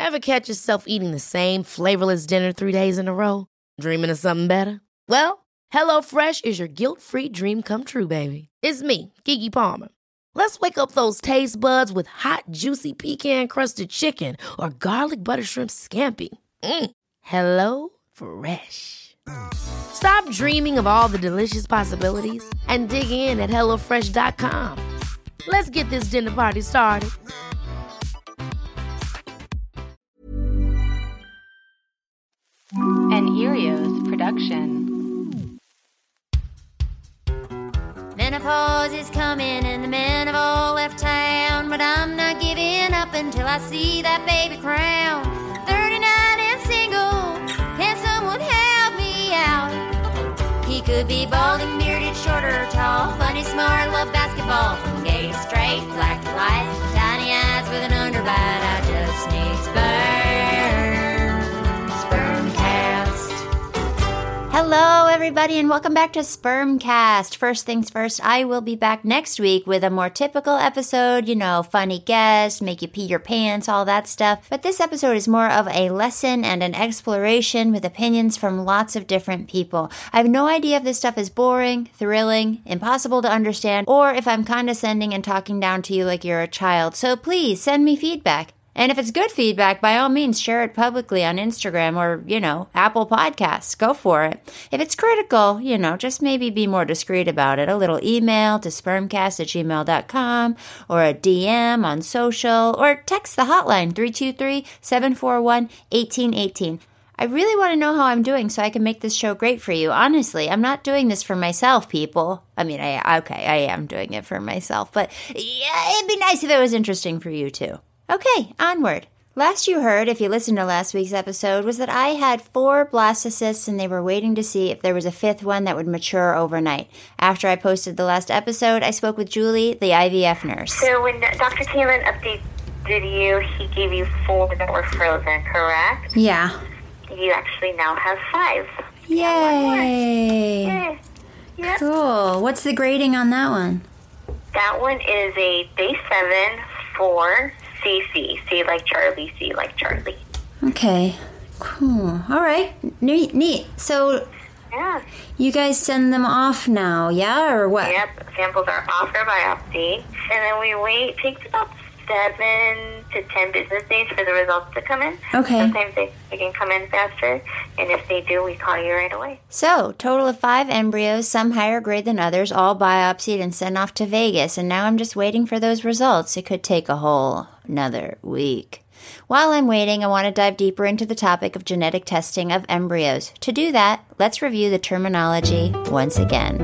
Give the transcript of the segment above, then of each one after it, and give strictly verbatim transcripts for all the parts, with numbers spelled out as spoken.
Ever catch yourself eating the same flavorless dinner three days in a row? Dreaming of something better? Well, HelloFresh is your guilt-free dream come true, baby. It's me, Keke Palmer. Let's wake up those taste buds with hot, juicy pecan-crusted chicken or garlic butter shrimp scampi. Mm. Hello Fresh. Stop dreaming of all the delicious possibilities and dig in at hello fresh dot com. Let's get this dinner party started. An Erios production. Menopause is coming and the men have all left town, but I'm not giving up until I see that baby crown. thirty-nine and single, can someone help me out? He could be balding, bearded, short or tall, funny, smart, love basketball, from gay to straight, black to white, tiny eyes with an underbite. I just need sperm, Spermcast. Hello, everybody, and welcome back to Spermcast. First things first, I will be back next week with a more typical episode, you know, funny guests, make you pee your pants, all that stuff. But this episode is more of a lesson and an exploration with opinions from lots of different people. I have no idea if this stuff is boring, thrilling, impossible to understand, or if I'm condescending and talking down to you like you're a child. So please send me feedback. And if it's good feedback, by all means, share it publicly on Instagram or, you know, Apple Podcasts. Go for it. If it's critical, you know, just maybe be more discreet about it. A little email to spermcast at gmail dot com or a D M on social or text the hotline three two three, seven four one, one eight one eight. I really want to know how I'm doing so I can make this show great for you. Honestly, I'm not doing this for myself, people. I mean, I okay, I am doing it for myself, but yeah, it'd be nice if it was interesting for you too. Okay, onward. Last you heard, if you listened to last week's episode, was that I had four blastocysts and they were waiting to see if there was a fifth one that would mature overnight. After I posted the last episode, I spoke with Julie, the I V F nurse. So when Doctor Kaelin updated you, he gave you four that were frozen, correct? Yeah. You actually now have five. Yay! Yay. Yep. Cool. What's the grading on that one? That one is a day seven for C C. C like Charlie, C like Charlie. Okay, cool. All right, neat, neat. So, yeah, you guys send them off now, yeah, or what? Yep, samples are off for biopsy, and then we wait. It takes about seven to ten business days for the results to come in. Okay. Sometimes they, they can come in faster, and if they do, we call you right away. So, total of five embryos, some higher grade than others, all biopsied and sent off to Vegas, and now I'm just waiting for those results. It could take a whole another week. While I'm waiting, I want to dive deeper into the topic of genetic testing of embryos. To do that, let's review the terminology once again.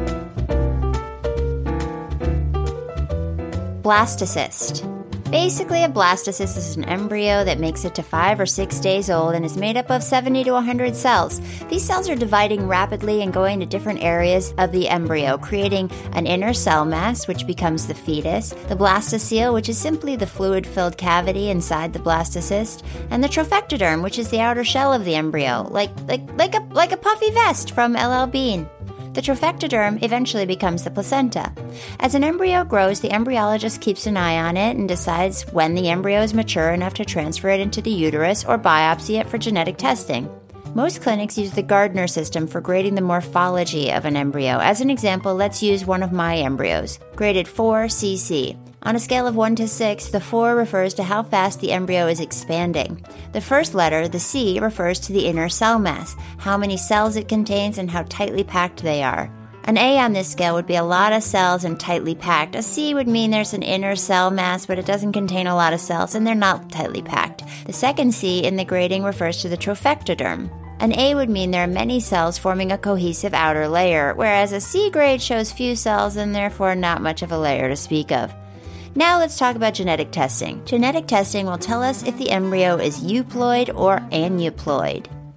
Blastocyst. Basically, a blastocyst is an embryo that makes it to five or six days old and is made up of seventy to one hundred cells. These cells are dividing rapidly and going to different areas of the embryo, creating an inner cell mass, which becomes the fetus, the blastocele, which is simply the fluid-filled cavity inside the blastocyst, and the trophectoderm, which is the outer shell of the embryo, like like like a like a puffy vest from L L Bean. The trophectoderm eventually becomes the placenta. As an embryo grows, the embryologist keeps an eye on it and decides when the embryo is mature enough to transfer it into the uterus or biopsy it for genetic testing. Most clinics use the Gardner system for grading the morphology of an embryo. As an example, let's use one of my embryos, graded four C C. On a scale of one to six, the four refers to how fast the embryo is expanding. The first letter, the C, refers to the inner cell mass, how many cells it contains and how tightly packed they are. An A on this scale would be a lot of cells and tightly packed. A C would mean there's an inner cell mass, but it doesn't contain a lot of cells and they're not tightly packed. The second C in the grading refers to the trophectoderm. An A would mean there are many cells forming a cohesive outer layer, whereas a C grade shows few cells and therefore not much of a layer to speak of. Now let's talk about genetic testing. Genetic testing will tell us if the embryo is euploid or aneuploid.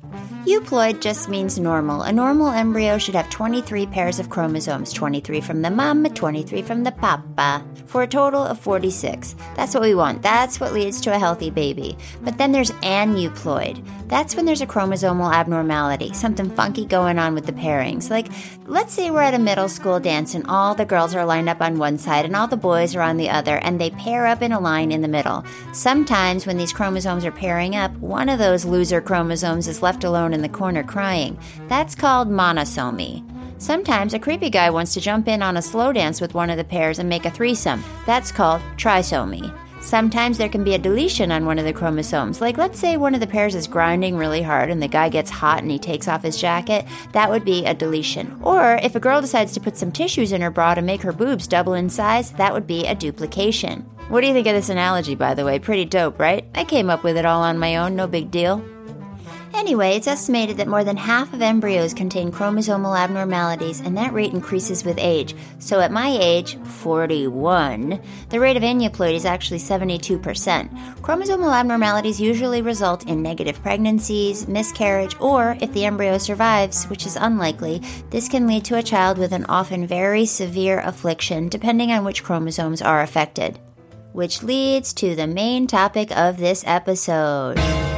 Euploid just means normal. A normal embryo should have twenty-three pairs of chromosomes, twenty-three from the mama, twenty-three from the papa, for a total of forty-six. That's what we want. That's what leads to a healthy baby. But then there's aneuploid. That's when there's a chromosomal abnormality, something funky going on with the pairings. Like, let's say we're at a middle school dance and all the girls are lined up on one side and all the boys are on the other, and they pair up in a line in the middle. Sometimes when these chromosomes are pairing up, one of those loser chromosomes is left alone in the corner crying. That's called monosomy. Sometimes a creepy guy wants to jump in on a slow dance with one of the pairs and make a threesome. That's called trisomy. Sometimes there can be a deletion on one of the chromosomes. Like, let's say one of the pairs is grinding really hard and the guy gets hot and he takes off his jacket. That would be a deletion. Or if a girl decides to put some tissues in her bra to make her boobs double in size, that would be a duplication. What do you think of this analogy, by the way? Pretty dope, right? I came up with it all on my own, no big deal. Anyway, it's estimated that more than half of embryos contain chromosomal abnormalities, and that rate increases with age. So at my age, forty-one, the rate of aneuploid is actually seventy-two percent. Chromosomal abnormalities usually result in negative pregnancies, miscarriage, or if the embryo survives, which is unlikely, this can lead to a child with an often very severe affliction, depending on which chromosomes are affected. Which leads to the main topic of this episode.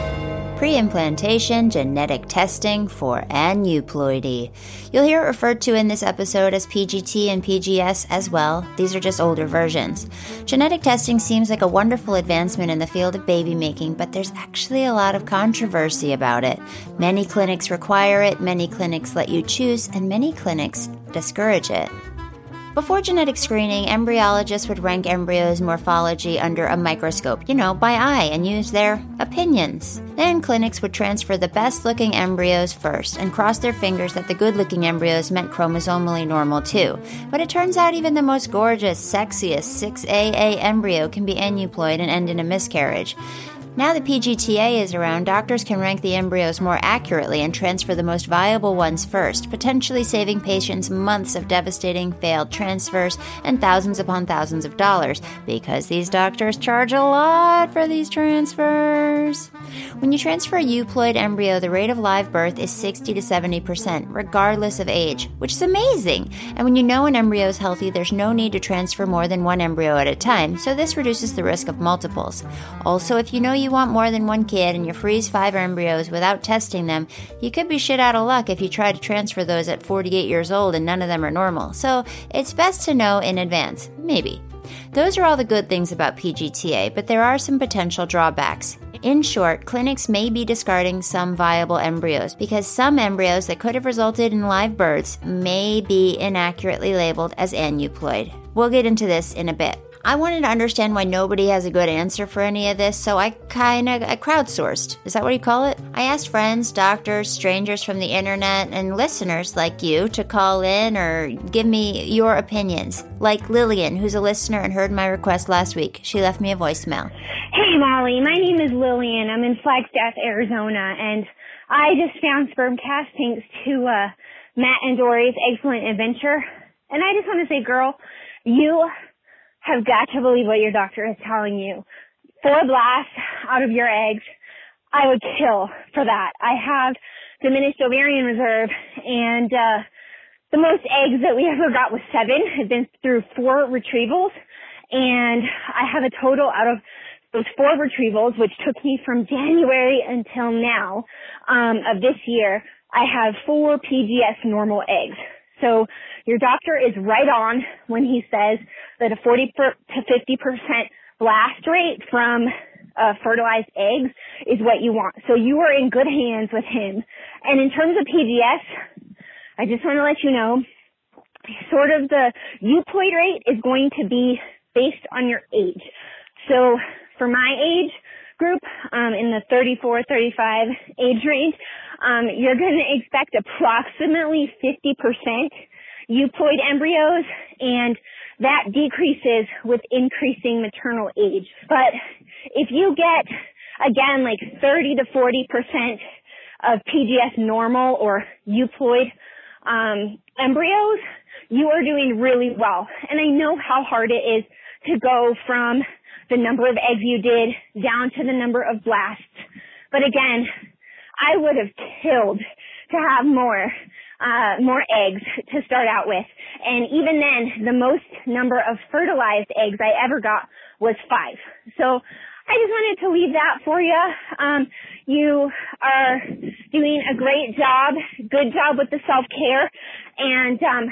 Pre-implantation genetic testing for aneuploidy. You'll hear it referred to in this episode as P G T and P G S as well. These are just older versions. Genetic testing seems like a wonderful advancement in the field of baby making, but there's actually a lot of controversy about it. Many clinics require it, many clinics let you choose, and many clinics discourage it. Before genetic screening, embryologists would rank embryos' morphology under a microscope, you know, by eye, and use their opinions. Then clinics would transfer the best-looking embryos first and cross their fingers that the good-looking embryos meant chromosomally normal too. But it turns out even the most gorgeous, sexiest six A A embryo can be aneuploid and end in a miscarriage. Now that P G T A is around, doctors can rank the embryos more accurately and transfer the most viable ones first, potentially saving patients months of devastating failed transfers and thousands upon thousands of dollars, because these doctors charge a lot for these transfers. When you transfer a euploid embryo, the rate of live birth is sixty to seventy percent, regardless of age, which is amazing. And when you know an embryo is healthy, there's no need to transfer more than one embryo at a time, so this reduces the risk of multiples. Also, if you know you want more than one kid and you freeze five embryos without testing them, you could be shit out of luck if you try to transfer those at forty-eight years old and none of them are normal. So it's best to know in advance. Maybe. Those are all the good things about P G T A, but there are some potential drawbacks. In short, clinics may be discarding some viable embryos because some embryos that could have resulted in live births may be inaccurately labeled as aneuploid. We'll get into this in a bit. I wanted to understand why nobody has a good answer for any of this, so I kind of I crowdsourced. Is that what you call it? I asked friends, doctors, strangers from the internet, and listeners like you to call in or give me your opinions. Like Lillian, who's a listener and heard my request last week. She left me a voicemail. Hey, Molly. My name is Lillian. I'm in Flagstaff, Arizona, and I just found sperm cast thanks to uh, Matt and Dory's excellent adventure. And I just want to say, girl, you have got to believe what your doctor is telling you. Four blasts out of your eggs, I would kill for that. I have diminished ovarian reserve, and uh, the most eggs that we ever got was seven. I've been through four retrievals, and I have a total out of those four retrievals, which took me from January until now um, of this year, I have four P G S normal eggs. So your doctor is right on when he says that a forty to fifty percent blast rate from uh, fertilized eggs is what you want. So you are in good hands with him. And in terms of P G S, I just want to let you know, sort of the euploid rate is going to be based on your age. So for my age group, um, in the thirty-four, thirty-five age range, um, you're going to expect approximately fifty percent euploid embryos, and that decreases with increasing maternal age. But if you get, again, like thirty to forty percent of P G S normal or euploid um, embryos, you are doing really well. And I know how hard it is to go from the number of eggs you did down to the number of blasts. But again, I would have killed to have more, uh, more eggs to start out with. And even then, the most number of fertilized eggs I ever got was five. So I just wanted to leave that for you. Um, you are doing a great job, good job with the self-care, and um,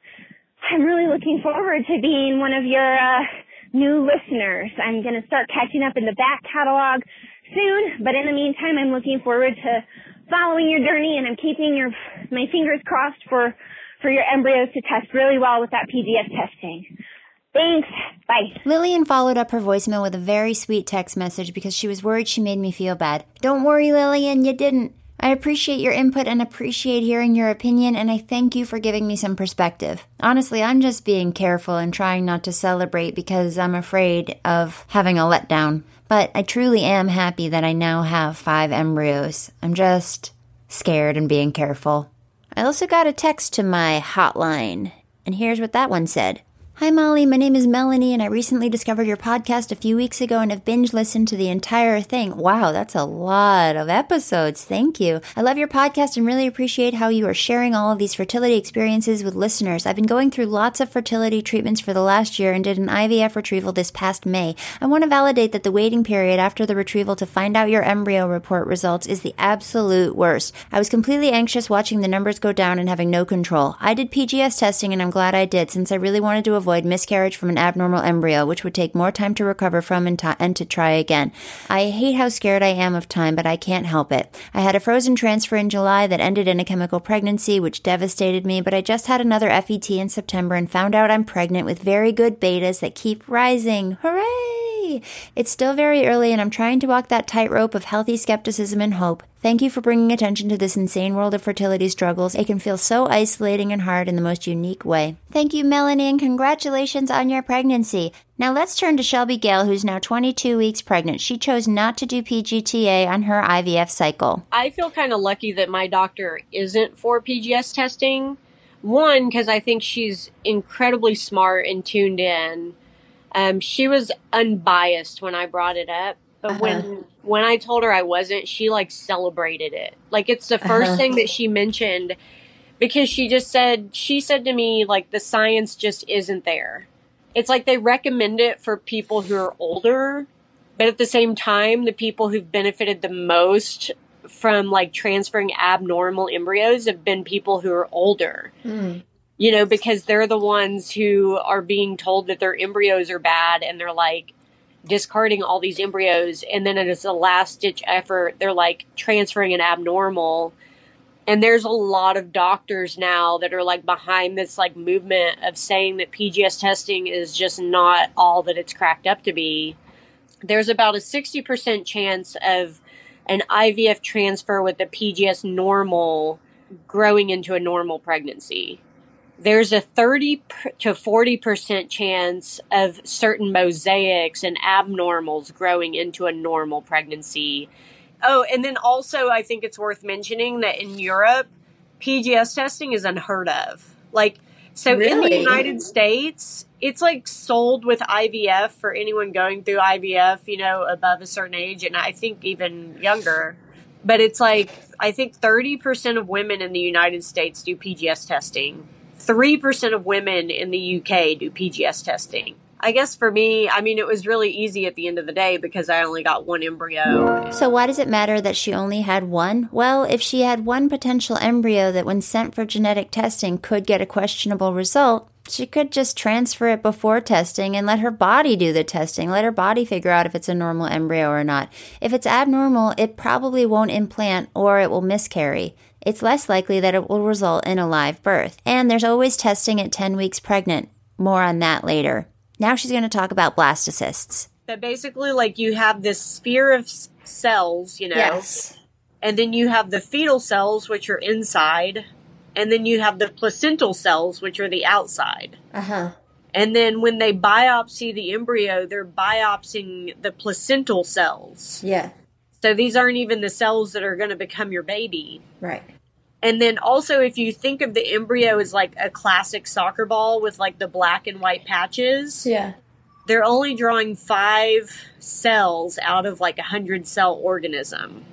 I'm really looking forward to being one of your uh, new listeners. I'm going to start catching up in the back catalog soon, but in the meantime, I'm looking forward to following your journey, and I'm keeping your my fingers crossed for, for your embryos to test really well with that P G S testing. Thanks. Bye. Lillian followed up her voicemail with a very sweet text message because she was worried she made me feel bad. Don't worry, Lillian, you didn't. I appreciate your input and appreciate hearing your opinion, and I thank you for giving me some perspective. Honestly, I'm just being careful and trying not to celebrate because I'm afraid of having a letdown. But I truly am happy that I now have five embryos. I'm just scared and being careful. I also got a text to my hotline, and here's what that one said. Hi, Molly. My name is Melanie, and I recently discovered your podcast a few weeks ago and have binge listened to the entire thing. Wow, that's a lot of episodes. Thank you. I love your podcast and really appreciate how you are sharing all of these fertility experiences with listeners. I've been going through lots of fertility treatments for the last year and did an I V F retrieval this past May. I want to validate that the waiting period after the retrieval to find out your embryo report results is the absolute worst. I was completely anxious watching the numbers go down and having no control. I did P G S testing, and I'm glad I did, since I really wanted to avoid avoid miscarriage from an abnormal embryo, which would take more time to recover from and, t- and to try again. I hate how scared I am of time, but I can't help it. I had a frozen transfer in July that ended in a chemical pregnancy, which devastated me, but I just had another F E T in September and found out I'm pregnant with very good betas that keep rising. Hooray! It's still very early, and I'm trying to walk that tightrope of healthy skepticism and hope. Thank you for bringing attention to this insane world of fertility struggles. It can feel so isolating and hard in the most unique way. Thank you, Melanie, and congratulations on your pregnancy. Now let's turn to Shelby Gale, who's now twenty-two weeks pregnant. She chose not to do P G T A on her I V F cycle. I feel kind of lucky that my doctor isn't for P G S testing. One, because I think she's incredibly smart and tuned in. Um, she was unbiased when I brought it up. But uh-huh. when when I told her I wasn't, she, like, celebrated it. Like, it's the first uh-huh. thing that she mentioned, because she just said, she said to me, like, the science just isn't there. It's like they recommend it for people who are older, but at the same time, the people who've benefited the most from, like, transferring abnormal embryos have been people who are older. Mm. You know, because they're the ones who are being told that their embryos are bad, and they're, like, discarding all these embryos, and then as a last-ditch effort, they're, like, transferring an abnormal. And there's a lot of doctors now that are, like, behind this, like, movement of saying that P G S testing is just not all that it's cracked up to be. There's about a sixty percent chance of an I V F transfer with the P G S normal growing into a normal pregnancy. There's a thirty to forty percent chance of certain mosaics and abnormals growing into a normal pregnancy. Oh, and then also I think it's worth mentioning that in Europe, P G S testing is unheard of. Like, so really? In the United States, it's like sold with I V F for anyone going through I V F, you know, above a certain age, and I think even younger. But it's like, I think thirty percent of women in the United States do P G S testing. three percent of women in the U K do P G S testing. I guess for me, I mean, it was really easy at the end of the day because I only got one embryo. So why does it matter that she only had one? Well, if she had one potential embryo that when sent for genetic testing could get a questionable result, she could just transfer it before testing and let her body do the testing. Let her body figure out if it's a normal embryo or not. If it's abnormal, it probably won't implant or it will miscarry. It's less likely that it will result in a live birth. And there's always testing at ten weeks pregnant. More on that later. Now she's going to talk about blastocysts. But basically, like, you have this sphere of s- cells, you know. Yes. And then you have the fetal cells, which are inside. And then you have the placental cells, which are the outside. Uh-huh. And then when they biopsy the embryo, they're biopsying the placental cells. Yeah. So these aren't even the cells that are going to become your baby. Right. And then also, if you think of the embryo as like a classic soccer ball with like the black and white patches. Yeah. They're only drawing five cells out of like a hundred cell organism.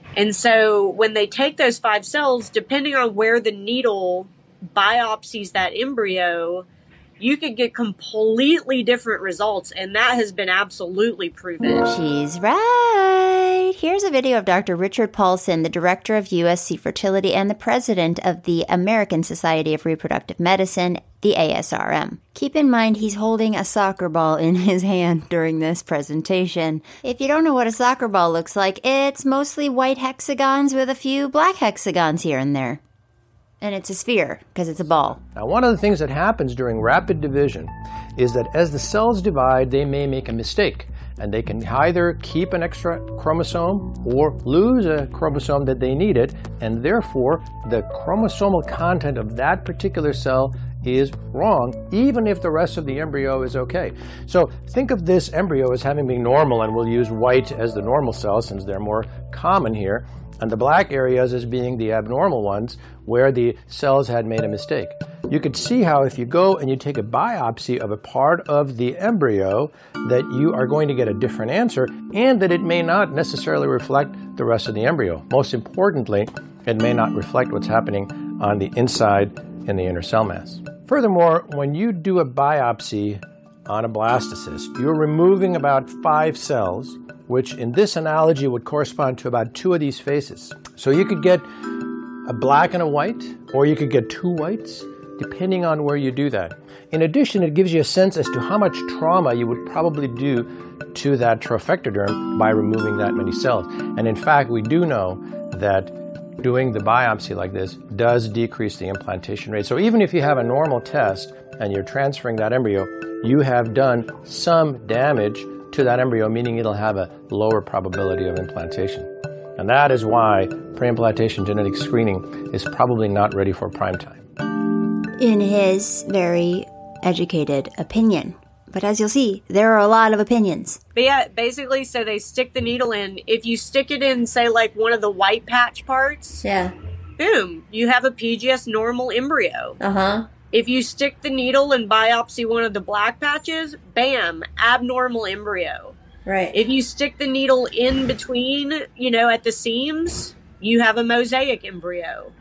And so when they take those five cells, depending on where the needle biopsies that embryo, you could get completely different results, and that has been absolutely proven. She's right. Here's a video of Doctor Richard Paulson, the director of U S C Fertility and the president of the American Society of Reproductive Medicine, the A S R M. Keep in mind he's holding a soccer ball in his hand during this presentation. If you don't know what a soccer ball looks like, it's mostly white hexagons with a few black hexagons here and there. And it's a sphere, because it's a ball. Now, one of the things that happens during rapid division is that as the cells divide, they may make a mistake. And they can either keep an extra chromosome or lose a chromosome that they needed. And therefore, the chromosomal content of that particular cell is wrong, even if the rest of the embryo is okay. So think of this embryo as having been normal, and we'll use white as the normal cells since they're more common here, and the black areas as being the abnormal ones where the cells had made a mistake. You could see how if you go and you take a biopsy of a part of the embryo that you are going to get a different answer, and that it may not necessarily reflect the rest of the embryo. Most importantly, it may not reflect what's happening on the inside in the inner cell mass. Furthermore, when you do a biopsy on a blastocyst, you're removing about five cells, which in this analogy would correspond to about two of these faces. So you could get a black and a white, or you could get two whites, depending on where you do that. In addition, it gives you a sense as to how much trauma you would probably do to that trophectoderm by removing that many cells. And in fact, we do know that doing the biopsy like this does decrease the implantation rate. So even if you have a normal test and you're transferring that embryo, you have done some damage to that embryo, meaning it'll have a lower probability of implantation. And that is why preimplantation genetic screening is probably not ready for prime time. In his very educated opinion. But as you'll see, there are a lot of opinions. But yeah, basically, so they stick the needle in. If you stick it in, say, like one of the white patch parts, yeah, boom, you have a P G S normal embryo. Uh-huh. If you stick the needle and biopsy one of the black patches, bam, abnormal embryo. Right. If you stick the needle in between, you know, at the seams, you have a mosaic embryo.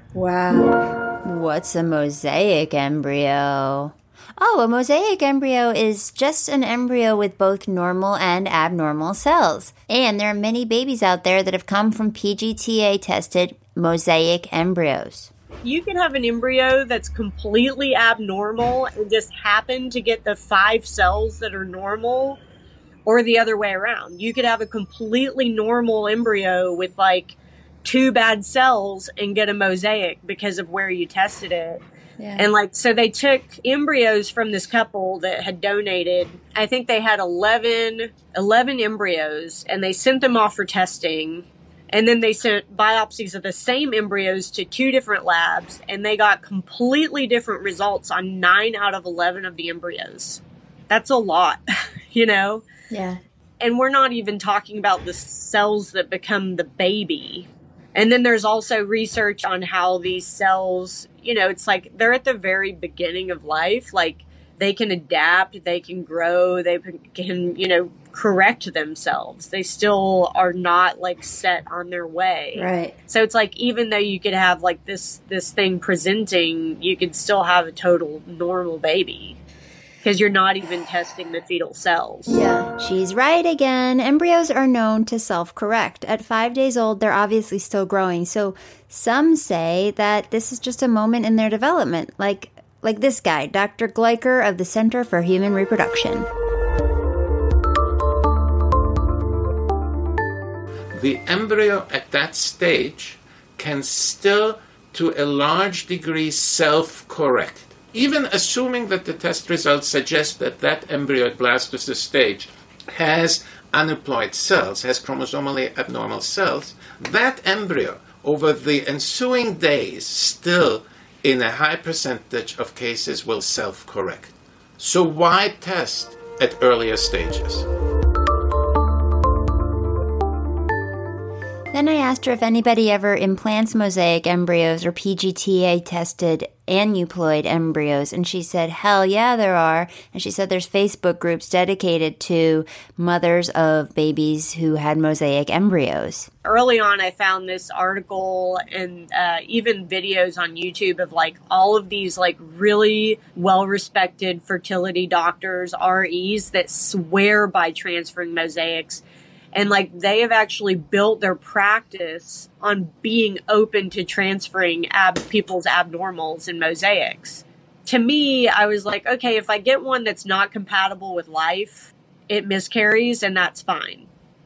Wow. What's a mosaic embryo? Oh, a mosaic embryo is just an embryo with both normal and abnormal cells. And there are many babies out there that have come from P G T A-tested mosaic embryos. You can have an embryo that's completely abnormal and just happen to get the five cells that are normal, or the other way around. You could have a completely normal embryo with like two bad cells and get a mosaic because of where you tested it. Yeah. And like, so they took embryos from this couple that had donated, I think they had eleven, eleven embryos, and they sent them off for testing. And then they sent biopsies of the same embryos to two different labs, and they got completely different results on nine out of eleven of the embryos. That's a lot, you know? Yeah. And we're not even talking about the cells that become the baby. And then there's also research on how these cells, you know, it's like they're at the very beginning of life. Like they can adapt, they can grow, they can, you know, correct themselves. They still are not like set on their way. Right. So it's like even though you could have like this this thing presenting, you could still have a total normal baby. Because you're not even testing the fetal cells. Yeah, she's right again. Embryos are known to self-correct. At five days old, they're obviously still growing. So some say that this is just a moment in their development, like like this guy, Doctor Gleicher of the Center for Human Reproduction. The embryo at that stage can still, to a large degree, self-correct. Even assuming that the test results suggest that that embryo at blastocyst stage has aneuploid cells, has chromosomally abnormal cells, that embryo over the ensuing days still in a high percentage of cases will self-correct. So why test at earlier stages? Then I asked her if anybody ever implants mosaic embryos or P G T A-tested aneuploid embryos, and she said, hell yeah, there are. And she said there's Facebook groups dedicated to mothers of babies who had mosaic embryos. Early on, I found this article and uh, even videos on YouTube of like all of these like really well-respected fertility doctors, R Es, that swear by transferring mosaics. And like they have actually built their practice on being open to transferring ab- people's abnormals and mosaics. To me, I was like, okay, if I get one that's not compatible with life, it miscarries and that's fine.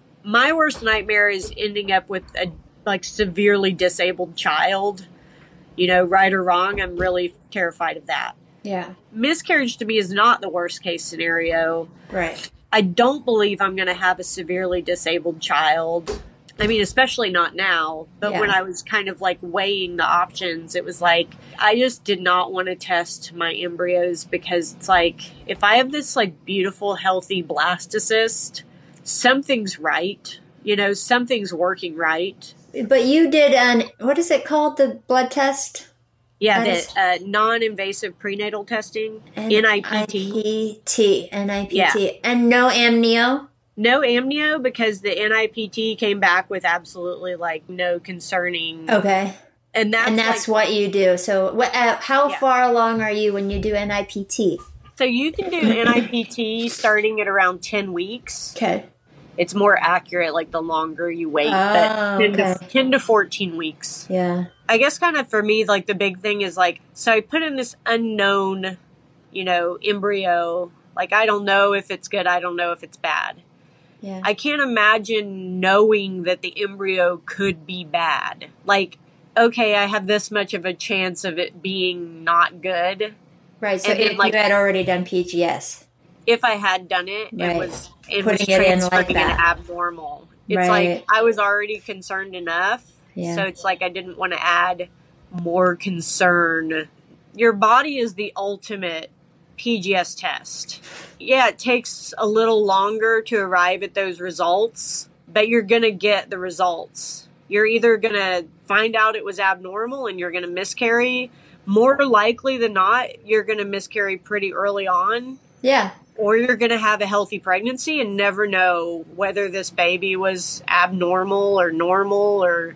My worst nightmare is ending up with a like severely disabled child, you know, right or wrong. I'm really terrified of that. Yeah. Miscarriage to me is not the worst case scenario. Right. I don't believe I'm going to have a severely disabled child. I mean, especially not now. But Yeah. when I was kind of like weighing the options, it was like, I just did not want to test my embryos because it's like, if I have this like beautiful, healthy blastocyst, something's right. You know, something's working right. But you did an, what is it called, the blood test? Yeah, That is- the uh, non-invasive prenatal testing, N I P T. N I P T. N I P T. Yeah. And no amnio? No amnio because the N I P T came back with absolutely like no concerning. Okay. And that's, and that's like, what you do. So what, uh, how Yeah. far along are you when you do N I P T? So you can do N I P T starting at around ten weeks. Okay. It's more accurate like the longer you wait, Oh, but ten, okay. to, ten to fourteen weeks. Yeah. I guess kind of for me, like the big thing is like, so I put in this unknown, you know, embryo. Like, I don't know if it's good. I don't know if it's bad. Yeah. I can't imagine knowing that the embryo could be bad. Like, okay, I have this much of a chance of it being not good. Right. So and then, if like- you had already done P G S. If I had done it, Right. it was it was Putting it in like transferring an that. abnormal. It's Right. like I was already concerned enough, Yeah. so it's like I didn't want to add more concern. Your body is the ultimate P G S test. Yeah, it takes a little longer to arrive at those results, but you're going to get the results. You're either going to find out it was abnormal and you're going to miscarry. More likely than not, you're going to miscarry pretty early on. Yeah. Or you're going to have a healthy pregnancy and never know whether this baby was abnormal or normal or...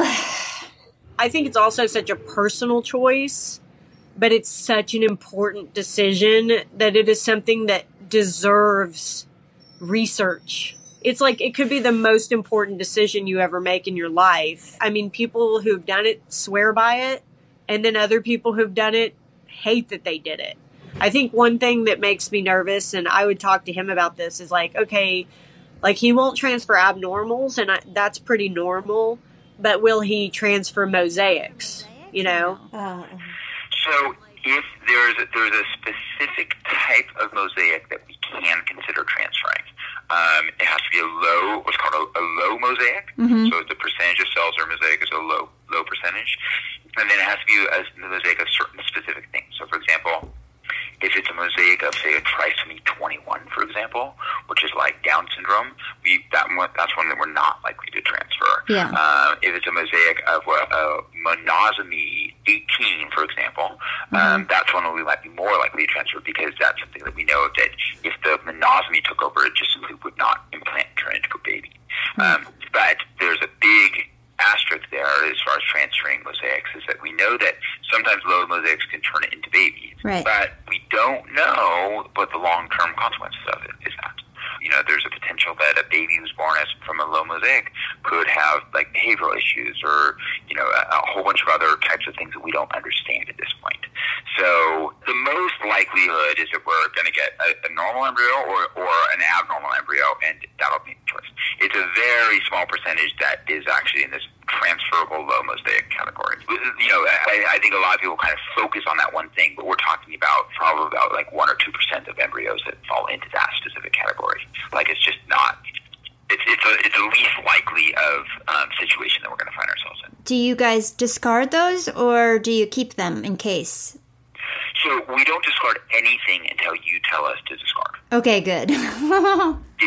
I think it's also such a personal choice, but it's such an important decision that it is something that deserves research. It's like it could be the most important decision you ever make in your life. I mean, people who've done it swear by it, and then other people who've done it hate that they did it. I think one thing that makes me nervous, and I would talk to him about this, is like, okay, like he won't transfer abnormals, and I, that's pretty normal, but will he transfer mosaics, you know? Uh, So if there's a, there's a specific type of mosaic that we can consider transferring. Um, it has to be a low, what's called a, a low mosaic. Mhm. So the percentage of cells or mosaic is a low low percentage. And then it has to be a, a mosaic of certain specific things. So for example, if it's a mosaic of, say, a trisomy twenty-one, for example, which is like Down syndrome, we that one, that's one that we're not likely to transfer. Yeah. Uh, if it's a mosaic of a, a monosomy eighteen, for example, um, that's one that we might be more likely to transfer because that's something that we know that if the monosomy took over, it just simply would not implant and turn into a baby. Um, but there's a big asterisk there as far as transferring mosaics is that we know that sometimes low mosaics can turn it into babies. Right. But we don't know what the long-term consequences of it is that. You know, there's a potential that a baby who's born as from a low mosaic could have like behavioral issues or, you know, a, a whole bunch of other types of things that we don't understand at this point. So the most likelihood is that we're going to get a, a normal embryo or, or an abnormal embryo, and that'll be the choice. It's a very small percentage that is actually in this transferable low mosaic category. You know, I, I think a lot of people kind of focus on that one thing, but we're talking about probably about like one or two percent of embryos that fall into that specific category. Like it's just not. It's it's a it's a least likely of um, situation that we're going to find ourselves in. do you guys discard those or do you keep them in case? So we don't discard anything until you tell us to discard. Okay, good. Yeah.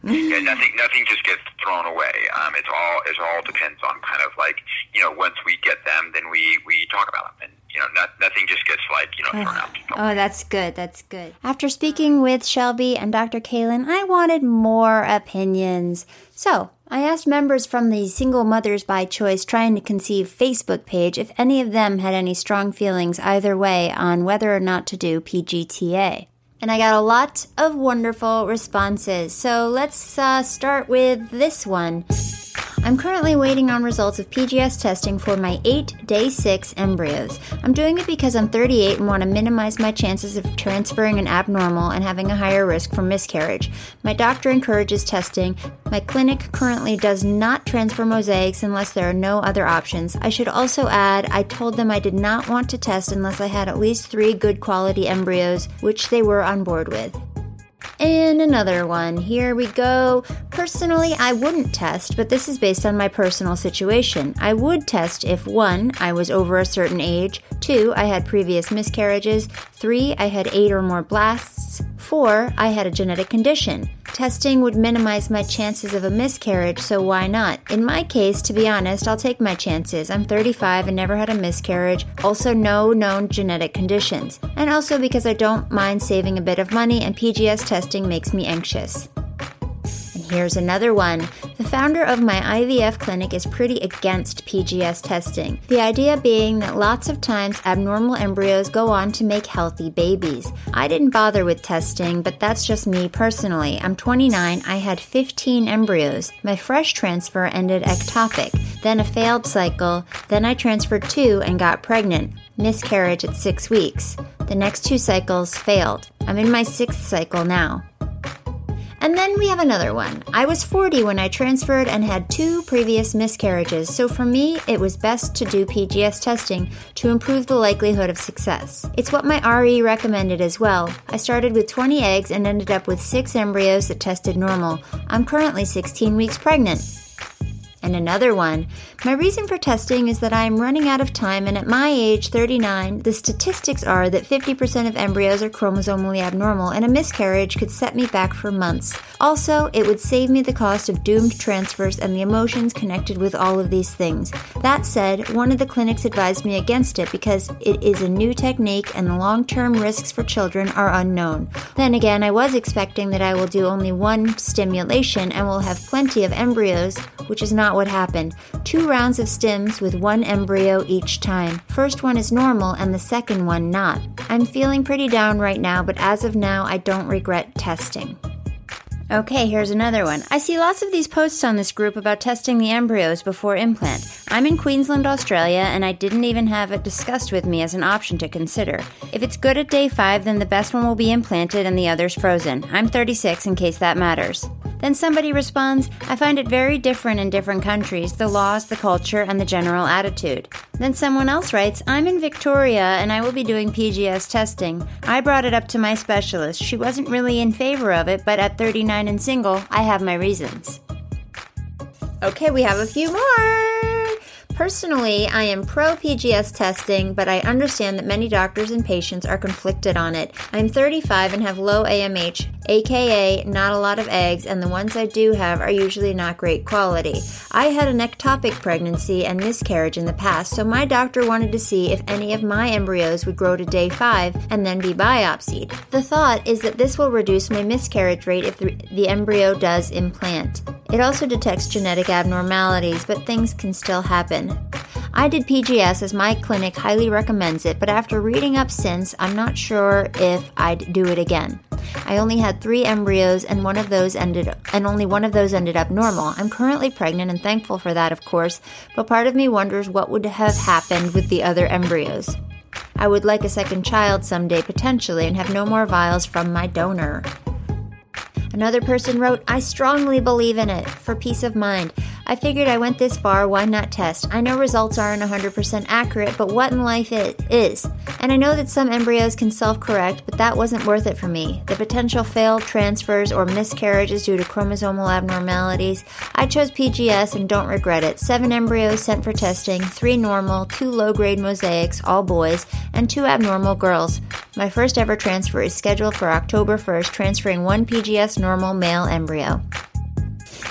Yeah, nothing, nothing just gets thrown away. Um, it's all, it all depends on kind of like, you know, once we get them, then we, we talk about them. And, you know, not, nothing just gets like, you know, thrown out. Oh, that's good. That's good. After speaking with Shelby and Doctor Kaelin, I wanted more opinions. So I asked members from the Single Mothers by Choice Trying to Conceive Facebook page if any of them had any strong feelings either way on whether or not to do P G T A. And I got a lot of wonderful responses. So let's uh, start with this one. I'm currently waiting on results of P G S testing for my eight day six embryos. I'm doing it because I'm thirty-eight and want to minimize my chances of transferring an abnormal and having a higher risk for miscarriage. My doctor encourages testing. My clinic currently does not transfer mosaics unless there are no other options. I should also add, I told them I did not want to test unless I had at least three good quality embryos, which they were on board with. And another one. Here we go. Personally, I wouldn't test, but this is based on my personal situation. I would test if one, I was over a certain age, two, I had previous miscarriages, three, I had eight or more blasts, four, I had a genetic condition. Testing would minimize my chances of a miscarriage, so why not? In my case, to be honest, I'll take my chances. I'm thirty-five and never had a miscarriage, also no known genetic conditions. And also because I don't mind saving a bit of money and P G S testing makes me anxious. And here's another one. The founder of my I V F clinic is pretty against P G S testing. The idea being that lots of times abnormal embryos go on to make healthy babies. I didn't bother with testing, but that's just me personally. I'm twenty-nine, I had fifteen embryos. My fresh transfer ended ectopic, then a failed cycle, then I transferred two and got pregnant. Miscarriage at six weeks. The next two cycles failed. I'm in my sixth cycle now. And then we have another one. I was forty when I transferred and had two previous miscarriages, so for me, it was best to do P G S testing to improve the likelihood of success. It's what my R E recommended as well. I started with twenty eggs and ended up with six embryos that tested normal. I'm currently sixteen weeks pregnant. And another one. My reason for testing is that I am running out of time, and at my age, thirty-nine, the statistics are that fifty percent of embryos are chromosomally abnormal, and a miscarriage could set me back for months. Also, it would save me the cost of doomed transfers and the emotions connected with all of these things. That said, one of the clinics advised me against it because it is a new technique and the long-term risks for children are unknown. Then again, I was expecting that I will do only one stimulation and will have plenty of embryos, which is not what happened. Two rounds of stims with one embryo each time. First one is normal and the second one not. I'm feeling pretty down right now, but as of now, I don't regret testing. Okay, here's another one. I see lots of these posts on this group about testing the embryos before implant. I'm in Queensland, Australia, and I didn't even have it discussed with me as an option to consider. If it's good at day five, then the best one will be implanted and the others frozen. I'm thirty-six in case that matters. Then somebody responds, I find it very different in different countries, the laws, the culture, and the general attitude. Then someone else writes, I'm in Victoria and I will be doing P G S testing. I brought it up to my specialist. She wasn't really in favor of it, but at thirty-nine and single, I have my reasons. Okay, we have a few more. Personally, I am pro-P G S testing, but I understand that many doctors and patients are conflicted on it. I'm thirty-five and have low A M H, aka not a lot of eggs, and the ones I do have are usually not great quality. I had an ectopic pregnancy and miscarriage in the past, so my doctor wanted to see if any of my embryos would grow to day five and then be biopsied. The thought is that this will reduce my miscarriage rate if the, the embryo does implant. It also detects genetic abnormalities, but things can still happen. I did P G S as my clinic highly recommends it, but after reading up since, I'm not sure if I'd do it again. I only had three embryos and one of those ended and only one of those ended up normal. I'm currently pregnant and thankful for that, of course, but part of me wonders what would have happened with the other embryos. I would like a second child someday potentially and have no more vials from my donor. Another person wrote, I strongly believe in it, for peace of mind. I figured I went this far, why not test? I know results aren't one hundred percent accurate, but what in life it is? And I know that some embryos can self-correct, but that wasn't worth it for me. The potential failed transfers or miscarriages due to chromosomal abnormalities. I chose P G S and don't regret it. Seven embryos sent for testing, three normal, two low-grade mosaics, all boys, and two abnormal girls. My first ever transfer is scheduled for October first, transferring one P G S normal male embryo.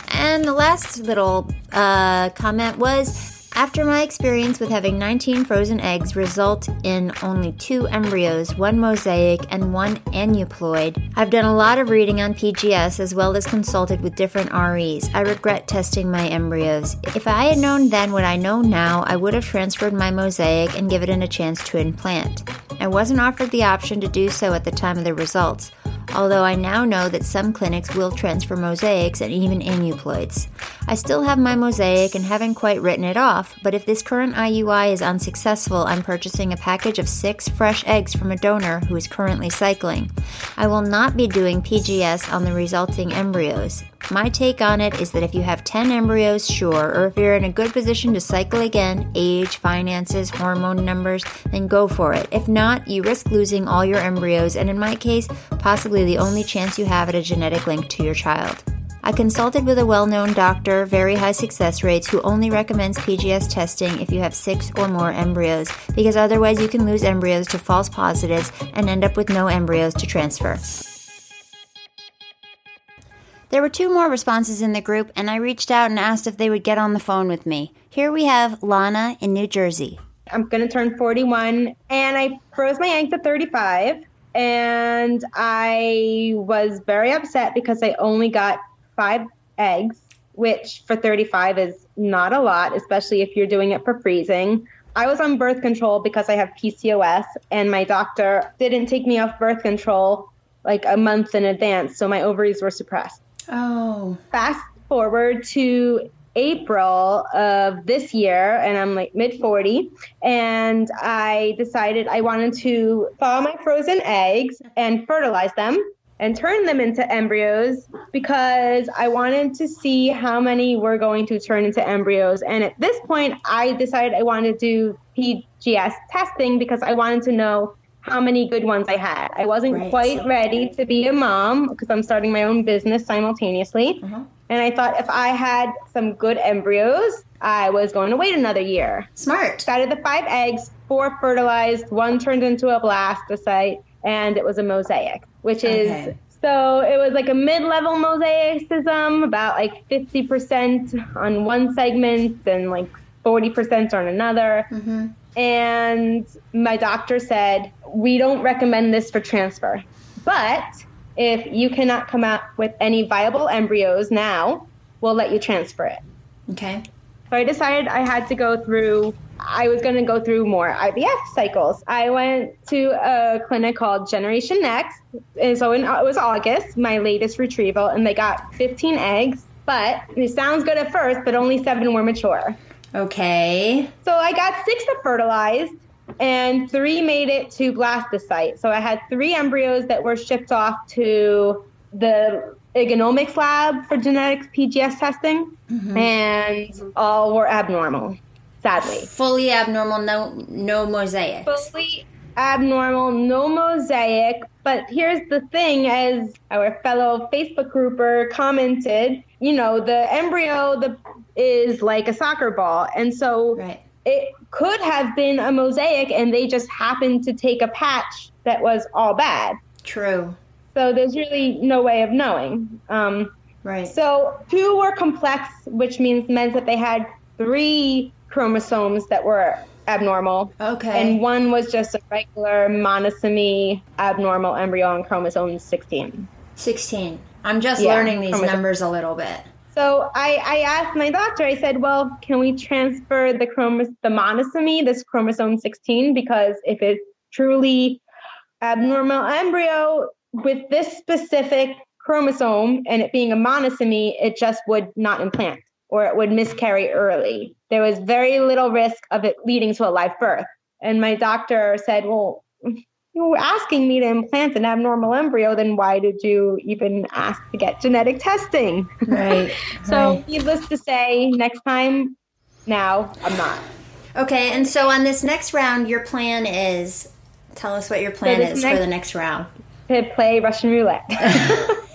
And the last little uh, comment was, after my experience with having nineteen frozen eggs result in only two embryos, one mosaic, and one aneuploid, I've done a lot of reading on P G S as well as consulted with different R Es. I regret testing my embryos. If I had known then what I know now, I would have transferred my mosaic and given it a chance to implant. I wasn't offered the option to do so at the time of the results, although I now know that some clinics will transfer mosaics and even aneuploids. I still have my mosaic and haven't quite written it off, but if this current I U I is unsuccessful, I'm purchasing a package of six fresh eggs from a donor who is currently cycling. I will not be doing P G S on the resulting embryos. My take on it is that if you have ten embryos, sure, or if you're in a good position to cycle again, age, finances, hormone numbers, then go for it. If not, you risk losing all your embryos, and in my case, possibly the only chance you have at a genetic link to your child. I consulted with a well-known doctor, very high success rates, who only recommends P G S testing if you have six or more embryos, because otherwise you can lose embryos to false positives and end up with no embryos to transfer. There were two more responses in the group, and I reached out and asked if they would get on the phone with me. Here we have Lana in New Jersey. I'm going to turn forty-one, and I froze my eggs at thirty-five, and I was very upset because I only got five eggs, which for thirty-five is not a lot, especially if you're doing it for freezing. I was on birth control because I have P C O S, and my doctor didn't take me off birth control like a month in advance, so my ovaries were suppressed. Oh. Fast forward to April of this year, and I'm like mid forty, and I decided I wanted to thaw my frozen eggs and fertilize them and turn them into embryos because I wanted to see how many were going to turn into embryos. And at this point, I decided I wanted to do P G S testing because I wanted to know how many good ones I had. I wasn't right. quite ready to be a mom because I'm starting my own business simultaneously. Uh-huh. And I thought if I had some good embryos, I was going to wait another year. Smart. Out of the five eggs, four fertilized, one turned into a blastocyte, and it was a mosaic, which is, okay. So it was like a mid-level mosaicism, about like fifty percent on one segment and like forty percent on another. Mm-hmm. And my doctor said, we don't recommend this for transfer, but if you cannot come out with any viable embryos now, we'll let you transfer it. Okay. So I decided I had to go through, I was going to go through more I V F cycles. I went to a clinic called Generation Next. And so in, it was August, my latest retrieval, and they got fifteen eggs. But it sounds good at first, but only seven were mature. Okay. So I got six that fertilized, and three made it to blastocyte. So I had three embryos that were shipped off to the Egonomics lab for genetics P G S testing, mm-hmm. and all were abnormal, sadly. Fully abnormal, no no mosaics. Fully abnormal, no mosaic. But here's the thing, as our fellow Facebook grouper commented, you know, the embryo the is like a soccer ball. And so right. it could have been a mosaic, and they just happened to take a patch that was all bad. True. So there's really no way of knowing. Um, right. So two were complex, which means meant that they had three chromosomes that were abnormal. Okay. And one was just a regular monosomy abnormal embryo on chromosome sixteen. sixteen. I'm just yeah, learning these chromosome. numbers a little bit. So I, I asked my doctor, I said, well, can we transfer the chromo- the monosomy, this chromosome sixteen? Because if it's truly abnormal embryo with this specific chromosome and it being a monosomy, it just would not implant, or it would miscarry early. There was very little risk of it leading to a live birth. And my doctor said, well, you were asking me to implant an abnormal embryo, then why did you even ask to get genetic testing? Right. So right. needless to say, next time, now I'm not. Okay, and so on this next round, your plan is, tell us what your plan so is next, for the next round. To play Russian roulette.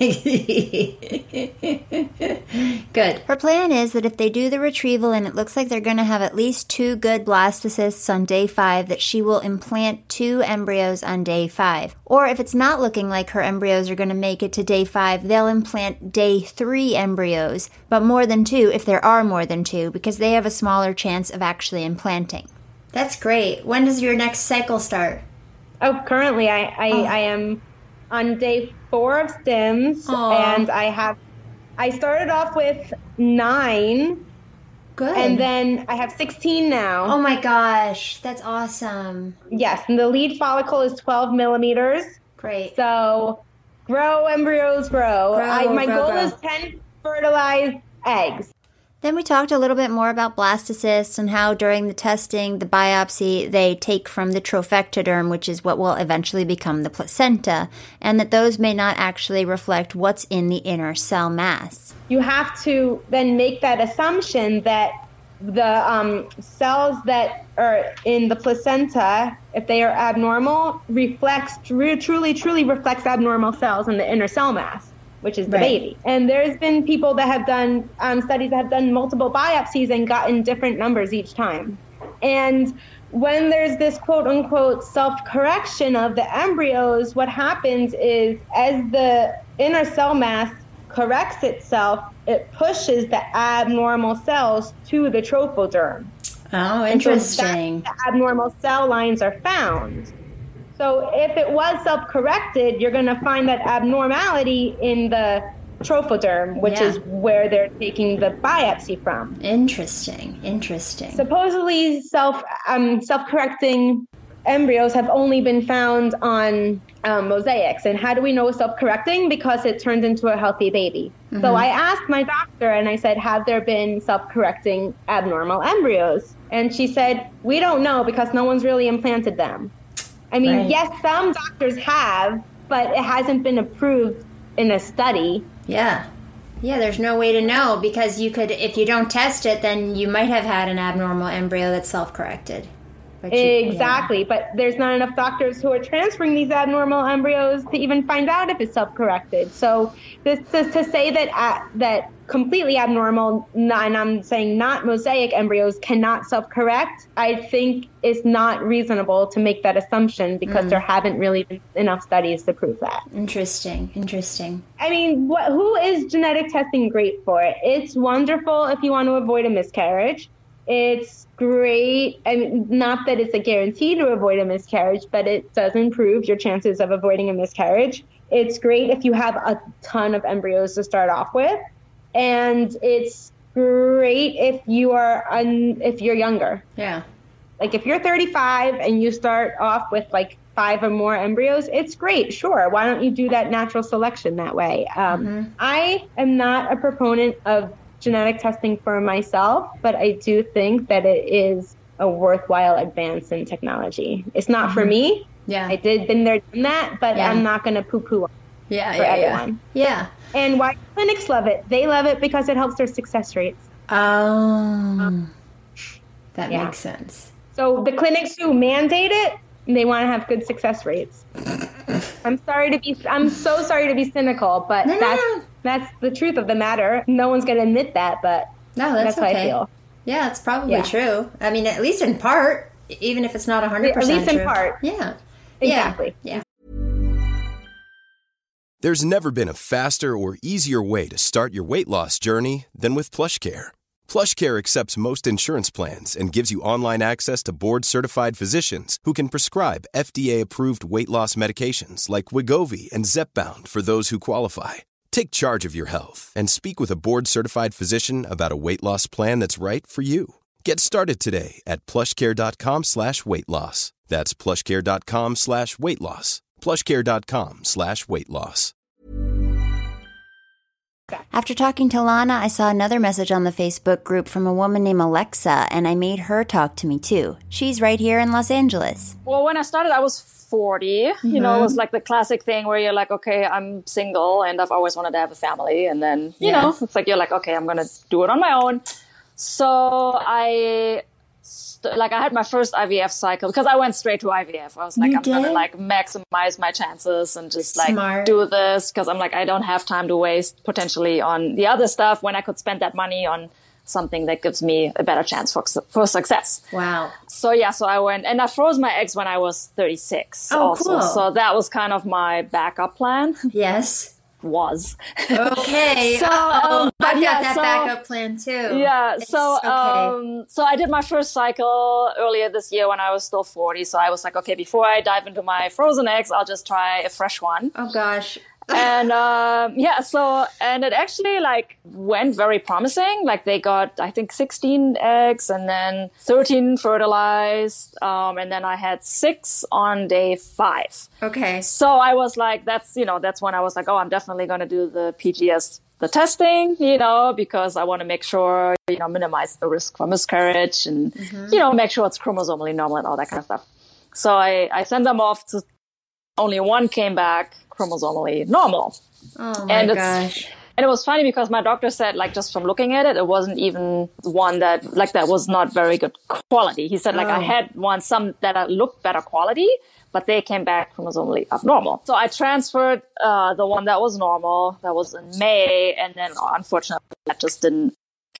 Good. Her plan is that if they do the retrieval and it looks like they're going to have at least two good blastocysts on day five, that she will implant two embryos on day five. Or if it's not looking like her embryos are going to make it to day five, they'll implant day three embryos, but more than two if there are more than two, because they have a smaller chance of actually implanting. That's great. When does your next cycle start? Oh, currently I, I, Oh. I am on day four of stims, Aw. and I have, I started off with nine, Good. and then I have sixteen now. Oh my gosh, that's awesome. Yes, and the lead follicle is twelve millimeters. Great. So grow, embryos, grow. Grow, I, my grow, goal grow. is ten fertilized eggs. Then we talked a little bit more about blastocysts and how during the testing, the biopsy, they take from the trophectoderm, which is what will eventually become the placenta, and that those may not actually reflect what's in the inner cell mass. You have to then make that assumption that the um, cells that are in the placenta, if they are abnormal, reflects tru- truly, truly reflects abnormal cells in the inner cell mass, which is the Right. baby. And there's been people that have done um, studies that have done multiple biopsies and gotten different numbers each time. And when there's this quote unquote self-correction of the embryos, what happens is as the inner cell mass corrects itself, it pushes the abnormal cells to the trophoderm. Oh, And so interesting. that's where the abnormal cell lines are found. So if it was self-corrected, you're going to find that abnormality in the trophoderm, which Yeah. is where they're taking the biopsy from. Interesting. Interesting. Supposedly, self um, self-correcting embryos have only been found on um, mosaics. And how do we know it's self-correcting? Because it turns into a healthy baby. Mhm. So I asked my doctor and I said, have there been self-correcting abnormal embryos? And she said, we don't know because no one's really implanted them. I mean, Right. yes, some doctors have, but it hasn't been approved in a study. Yeah. Yeah, there's no way to know because you could, if you don't test it, then you might have had an abnormal embryo that's self-corrected. But you- Exactly, but there's not enough doctors who are transferring these abnormal embryos to even find out if it's self-corrected. So this, this to say that uh, that completely abnormal, not, and I'm saying not mosaic embryos cannot self-correct, I think it's not reasonable to make that assumption because Mm. there haven't really been enough studies to prove that. Yeah. Interesting. Interesting. I mean, what, who is genetic testing great for? It's wonderful if you want to avoid a miscarriage. It's great. I mean, not that it's a guarantee to avoid a miscarriage, but it does improve your chances of avoiding a miscarriage. It's great if you have a ton of embryos to start off with. And it's great if you are un, if you're younger. Yeah. Like if you're thirty-five and you start off with like five or more embryos, it's great. Sure. Why don't you do that natural selection that way? Um, Mm-hmm. I am not a proponent of genetic testing for myself, but I do think that it is a worthwhile advance in technology. It's not for me. Yeah. I did been there, done that, but Yeah. I'm not going to poo-poo on it Yeah. for yeah, everyone. yeah. Yeah. And why clinics love it? They love it because it helps their success rates. Oh. That Yeah. makes sense. So the clinics who mandate it, they want to have good success rates. I'm sorry to be, I'm so sorry to be cynical, but No, no, that's no. that's the truth of the matter. No one's going to admit that, but No, that's, that's how okay. I feel. Yeah, it's probably Yeah. true. I mean, at least in part, even if it's not one hundred At percent least in true. part. Yeah. Exactly. Yeah. yeah. There's never been a faster or easier way to start your weight loss journey than with PlushCare. PlushCare accepts most insurance plans and gives you online access to board-certified physicians who can prescribe F D A-approved weight loss medications like Wegovy and Zepbound for those who qualify. Take charge of your health and speak with a board-certified physician about a weight loss plan that's right for you. Get started today at plushcare.com slash weight loss. That's plushcare.com slash weight loss. plushcare.com slash weight loss. After talking to Lana, I saw another message on the Facebook group from a woman named Alexa, and I made her talk to me too. She's right here in Los Angeles. Well, when I started, I was forty. Mm-hmm. You know, it was like the classic thing where you're like, okay, I'm single and I've always wanted to have a family. And then, you Yeah. know, it's like, you're like, okay, I'm going to do it on my own. So I st- like I had my first I V F cycle because I went straight to I V F. I was like, You I'm going to did? like maximize my chances and just like Smart. do this because I'm like, I don't have time to waste potentially on the other stuff when I could spend that money on something that gives me a better chance for, for success. Wow. So yeah, so I went and I froze my eggs when I was thirty-six. Oh, also. cool. So that was kind of my backup plan. Yes. Was. Okay. So, Uh-oh. um, but I've yeah, got that so- backup plan too. Yeah, It's so okay. um, so I did my first cycle earlier this year when I was still forty. So I was like, okay, before I dive into my frozen eggs, I'll just try a fresh one. Oh gosh. And um, yeah, so and it actually like went very promising. Like they got I think sixteen eggs and then thirteen fertilized, um, and then I had six on day five. Okay. So I was like, that's you know that's when I was like, oh, I'm definitely going to do the P G S, the testing, you know, because I want to make sure you know minimize the risk for miscarriage and Mhm. you know make sure it's chromosomally normal and all that kind of stuff. So I I sent them off to. Only one came back chromosomally normal. Oh my and it's, gosh. And it was funny because my doctor said, like, just from looking at it, it wasn't even one that, like, that was not very good quality. He said, like, Oh. I had one, some that are- looked better quality, but they came back chromosomally abnormal. So I transferred uh, the one that was normal, that was in May, and then unfortunately that just didn't.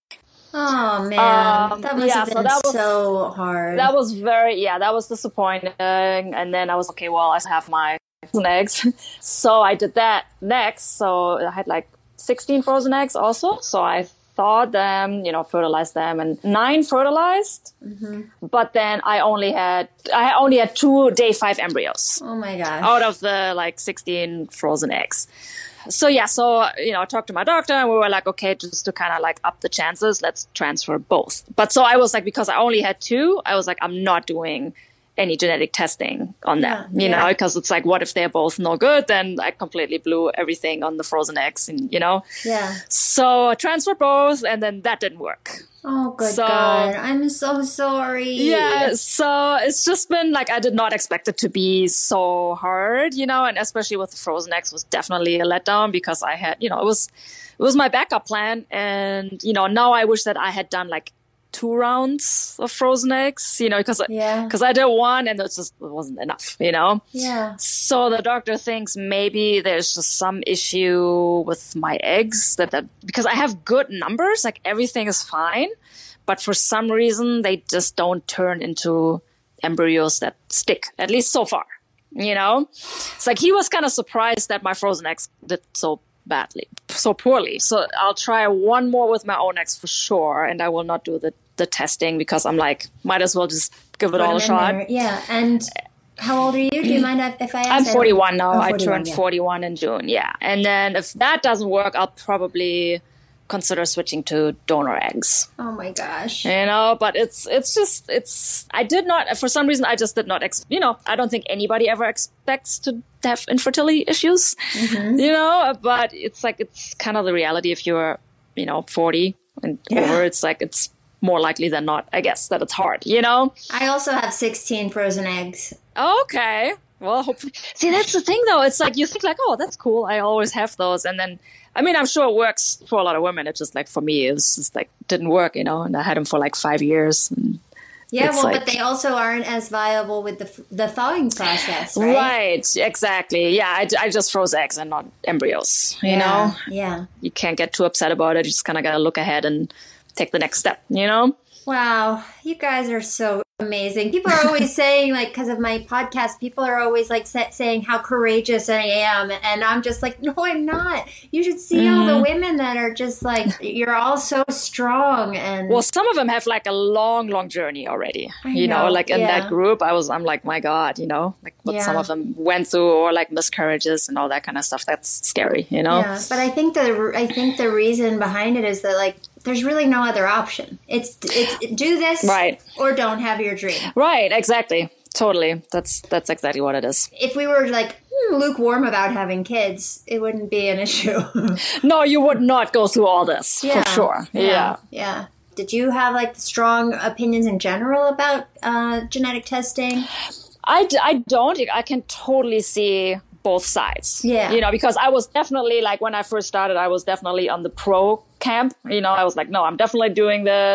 Oh man, Um, that must yeah, have so been that was- so hard. That was very, yeah, that was disappointing. And then I was, okay, well, I have my frozen eggs. So I did that next. So I had like sixteen frozen eggs also. So I thawed them, you know, fertilized them and nine fertilized. Mhm. But then I only had, I only had two day five embryos Oh my gosh. out of the like sixteen frozen eggs. So yeah, so, you know, I talked to my doctor and we were like, okay, just to kind of like up the chances, let's transfer both. But so I was like, because I only had two, I was like, I'm not doing any genetic testing on them, Yeah, you yeah. know, because it's like, what if they're both no good? Then I completely blew everything on the frozen eggs and, you know, Yeah. so I transferred both and then that didn't work. Oh good So- God. I'm so sorry. Yeah, so it's just been like I did not expect it to be so hard, you know, and especially with the frozen eggs was definitely a letdown because I had, you know, it was it was my backup plan, and you know now I wish that I had done like two rounds of frozen eggs, you know, because Yeah. because I did one and it just it wasn't enough, you know. Yeah. So the doctor thinks maybe there's just some issue with my eggs that, that because I have good numbers, like everything is fine, but for some reason they just don't turn into embryos that stick, at least so far, you know. It's like he was kind of surprised that my frozen eggs did so badly, so poorly. So I'll try one more with my own eggs for sure, and I will not do the, the testing because I'm like, might as well just give it Put all a them in shot. there. Yeah. And how old are you? Do you mind if I ask? I'm I don't- forty-one now. Oh, I forty-one, turned yeah. forty-one in June. Yeah. And then if that doesn't work, I'll probably consider switching to donor eggs. Oh my gosh. You know, but it's it's just it's I did not for some reason I just did not ex- you know, I don't think anybody ever expects to have infertility issues. Mhm. You know, but it's like it's kind of the reality if you're, you know, forty and Yeah. over, it's like it's more likely than not, I guess, that it's hard, you know? I also have sixteen frozen eggs. Okay. Well, hopefully. See, that's the thing, though. It's like you think, like, oh, that's cool. I always have those, and then, I mean, I'm sure it works for a lot of women. It's just like for me, it was just like didn't work, you know. And I had them for like five years. And Yeah, it's well, like- but they also aren't as viable with the f- the thawing process, right? Right. Exactly. Yeah. I, I just froze eggs and not embryos. You Yeah, know, Yeah. you can't get too upset about it. You just kind of gotta look ahead and take the next step. You know. Wow, you guys are so amazing. People are always saying, like, because of my podcast, people are always like sa- saying how courageous I am, and I'm just like, no, I'm not. You should see all the Mhm. women that are just like, you're all so strong, and Well, some of them have like a long, long journey already. I You know, know, like in yeah. that group, I was, I'm like, my God, you know, like what some Yeah. of them went through, or like miscarriages and all that kind of stuff. That's scary, you know. yeah. But I think the I think the reason behind it is that like there's really no other option. It's it's do this Right. or don't have your dream. Right. Exactly. Totally. That's that's exactly what it is. If we were like hmm, lukewarm about having kids, it wouldn't be an issue. No, you would not go through all this Yeah. for sure. Yeah. Yeah. Yeah. Did you have like strong opinions in general about uh, genetic testing? I, d- I don't. I can totally see both sides. Yeah. You know, because I was definitely like when I first started, I was definitely on the pro camp. You know, I was like, no, I'm definitely doing this.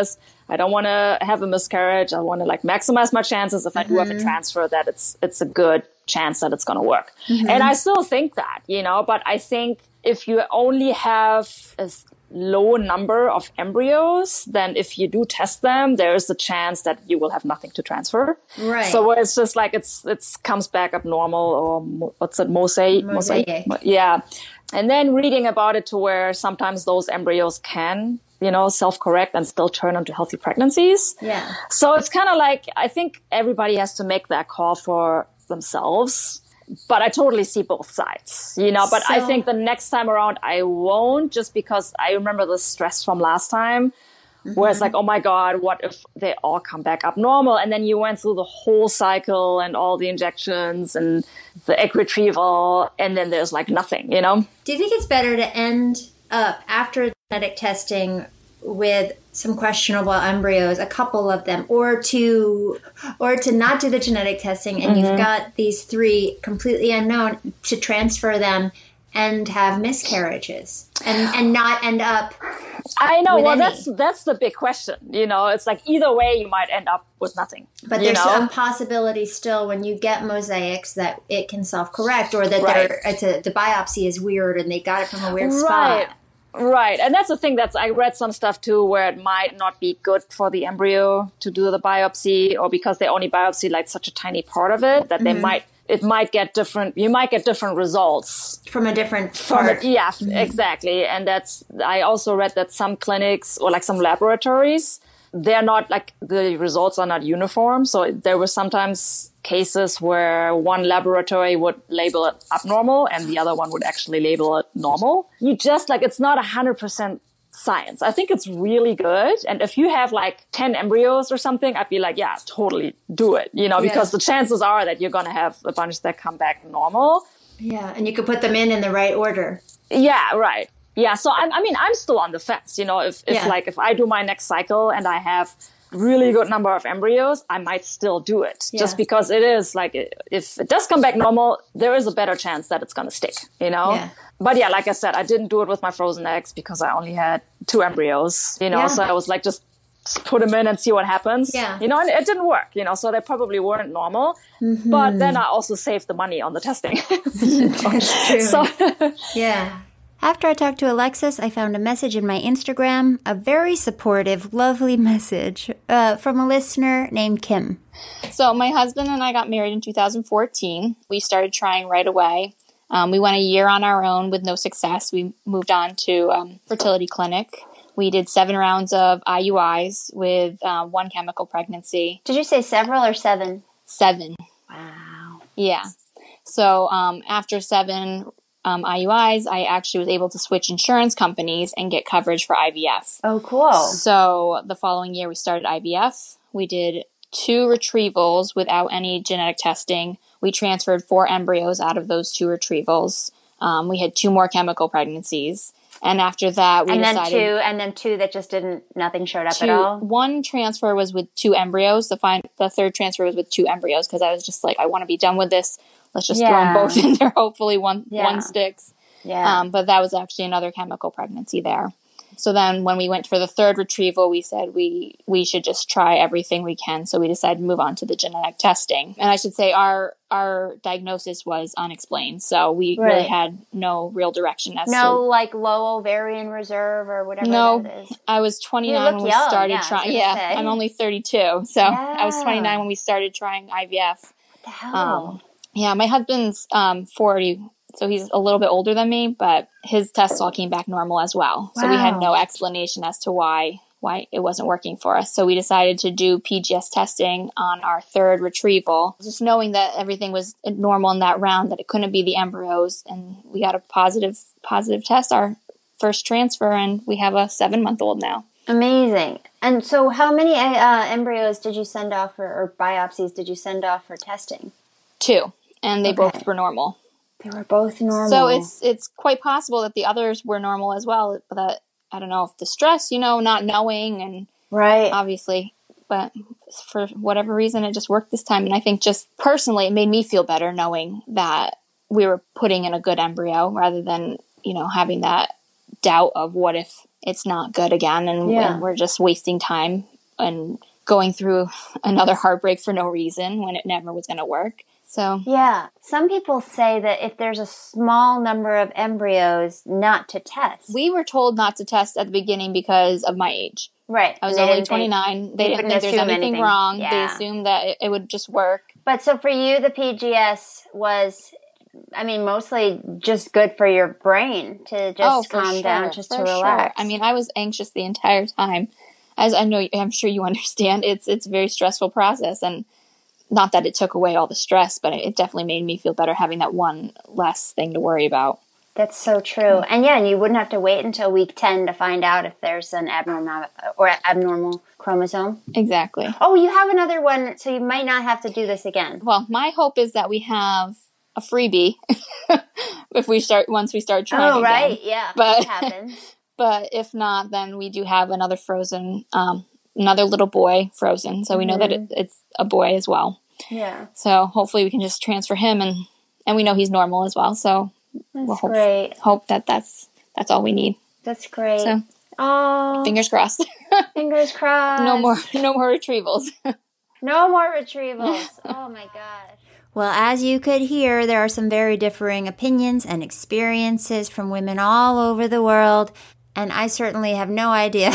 I don't want to have a miscarriage. I want to like maximize my chances if I mm-hmm. do have a transfer, that it's it's a good chance that it's going to work. Mm-hmm. And I still think that, you know, but I think if you only have a low number of embryos, then if you do test them, there is a chance that you will have nothing to transfer. Right. So it's just like it's it's comes back abnormal, or what's it, mosaic? Mosaic. mosaic? Yeah. And then reading about it to where sometimes those embryos can, you know, self-correct and still turn into healthy pregnancies. Yeah. So it's kind of like, I think everybody has to make that call for themselves. But I totally see both sides, you know, but so, I think the next time around I won't, just because I remember the stress from last time mm-hmm. where it's like, oh my God, what if they all come back up normal? And then you went through the whole cycle and all the injections and the egg retrieval, and then there's like nothing, you know? Do you think it's better to end up after genetic testing with some questionable embryos, a couple of them, or to or to not do the genetic testing and mm-hmm. you've got these three completely unknown, to transfer them and have miscarriages and and not end up I know well any. that's that's the big question, you know. It's like either way you might end up with nothing, but there's know? a possibility still when you get mosaics that it can self-correct, or that right. they're, it's a, the biopsy is weird and they got it from a weird right. spot. Right. And that's the thing, that's, I read some stuff too where it might not be good for the embryo to do the biopsy, or because they only biopsy like such a tiny part of it that mm-hmm. they might, it might get different, you might get different results. From a different from part. A, yeah, mm-hmm. exactly. And that's, I also read that some clinics or like some laboratories, they're not like, the results are not uniform. So there were sometimes cases where one laboratory would label it abnormal and the other one would actually label it normal. You just like, it's not a hundred percent science. I think it's really good. And if you have like ten embryos or something, I'd be like, yeah, totally do it, you know, because yeah. the chances are that you're going to have a bunch that come back normal. Yeah. And you could put them in in the right order. Yeah, right. Yeah. So I'm, I mean, I'm still on the fence, you know, if, if yeah. like, if I do my next cycle and I have really good number of embryos, I might still do it yeah. just because it is like, if it does come back normal, there is a better chance that it's going to stick, you know? Yeah. But yeah, like I said, I didn't do it with my frozen eggs because I only had two embryos, you know? Yeah. So I was like, just put them in and see what happens, yeah. you know, and it didn't work, you know, so they probably weren't normal, mm-hmm. but then I also saved the money on the testing. That's true. So, yeah. After I talked to Alexis, I found a message in my Instagram, a very supportive, lovely message uh, from a listener named Kim. So my husband and I got married in two thousand fourteen. We started trying right away. Um, we went a year on our own with no success. We moved on to um, fertility clinic. We did seven rounds of I U Is with uh, one chemical pregnancy. Did you say several or seven? Seven. Wow. Yeah. So um, after seven Um, I U Is, I actually was able to switch insurance companies and get coverage for I V F. Oh, cool. So the following year we started I V F. We did two retrievals without any genetic testing. We transferred four embryos out of those two retrievals. Um, we had two more chemical pregnancies. And after that, we and decided... Then two, and then two that just didn't, nothing showed up two, at all? One transfer was with two embryos. The, fin- the third transfer was with two embryos because I was just like, I want to be done with this. Let's just yeah. throw them both in there. Hopefully one yeah. one sticks. Yeah. Um, but that was actually another chemical pregnancy there. So then when we went for the third retrieval, we said we, we should just try everything we can. So we decided to move on to the genetic testing. And I should say our our diagnosis was unexplained. So we right. really had no real direction as no, to... No, like low ovarian reserve or whatever no, that is. I was twenty-nine when we young, started yeah, trying. Yeah, say. I'm only thirty-two. So yeah. I was twenty-nine when we started trying I V F. What the hell? Um, yeah, my husband's um, forty, so he's a little bit older than me, but his tests all came back normal as well. Wow. So we had no explanation as to why why it wasn't working for us. So we decided to do P G S testing on our third retrieval, just knowing that everything was normal in that round, that it couldn't be the embryos, and we got a positive positive test our first transfer, and we have a seven-month-old now. Amazing. And so how many uh, embryos did you send off for, or biopsies did you send off for testing? Two. And they okay. both were normal. They were both normal. So it's it's quite possible that the others were normal as well. But that, I don't know if the stress, you know, not knowing, and right, obviously, but for whatever reason, it just worked this time. And I think just personally, it made me feel better knowing that we were putting in a good embryo rather than, you know, having that doubt of what if it's not good again and, yeah. and we're just wasting time and going through another heartbreak for no reason when it never was going to work. So yeah, some people say that if there's a small number of embryos, not to test. We were told not to test at the beginning because of my age. Right. I was They only didn't think- twenty-nine. They they didn't couldn't think there's assume anything, anything. wrong. They Yeah. assumed that it, it would just work. But so for you, the P G S was, I mean, mostly just good for your brain to just oh, for calm sure, down, just to for relax. Sure. I mean, I was anxious the entire time. As I know, I'm sure you understand, it's it's a very stressful process. And not that it took away all the stress, but it definitely made me feel better having that one less thing to worry about. That's so true. And yeah, and you wouldn't have to wait until week ten to find out if there's an abnormal or abnormal chromosome. Exactly. Oh, you have another one, so you might not have to do this again. Well, my hope is that we have a freebie if we start once we start trying. Oh, right, again. yeah, but that happens. But if not, then we do have another frozen, um, another little boy frozen, so we know that it, it's a boy as well. Yeah. So hopefully we can just transfer him, and and we know he's normal as well. So That's we'll hope, great. hope that that's that's all we need. That's great. So oh, fingers crossed. fingers crossed. No more, no more retrievals. No more retrievals. Oh my gosh. Well, as you could hear, there are some very differing opinions and experiences from women all over the world, and I certainly have no idea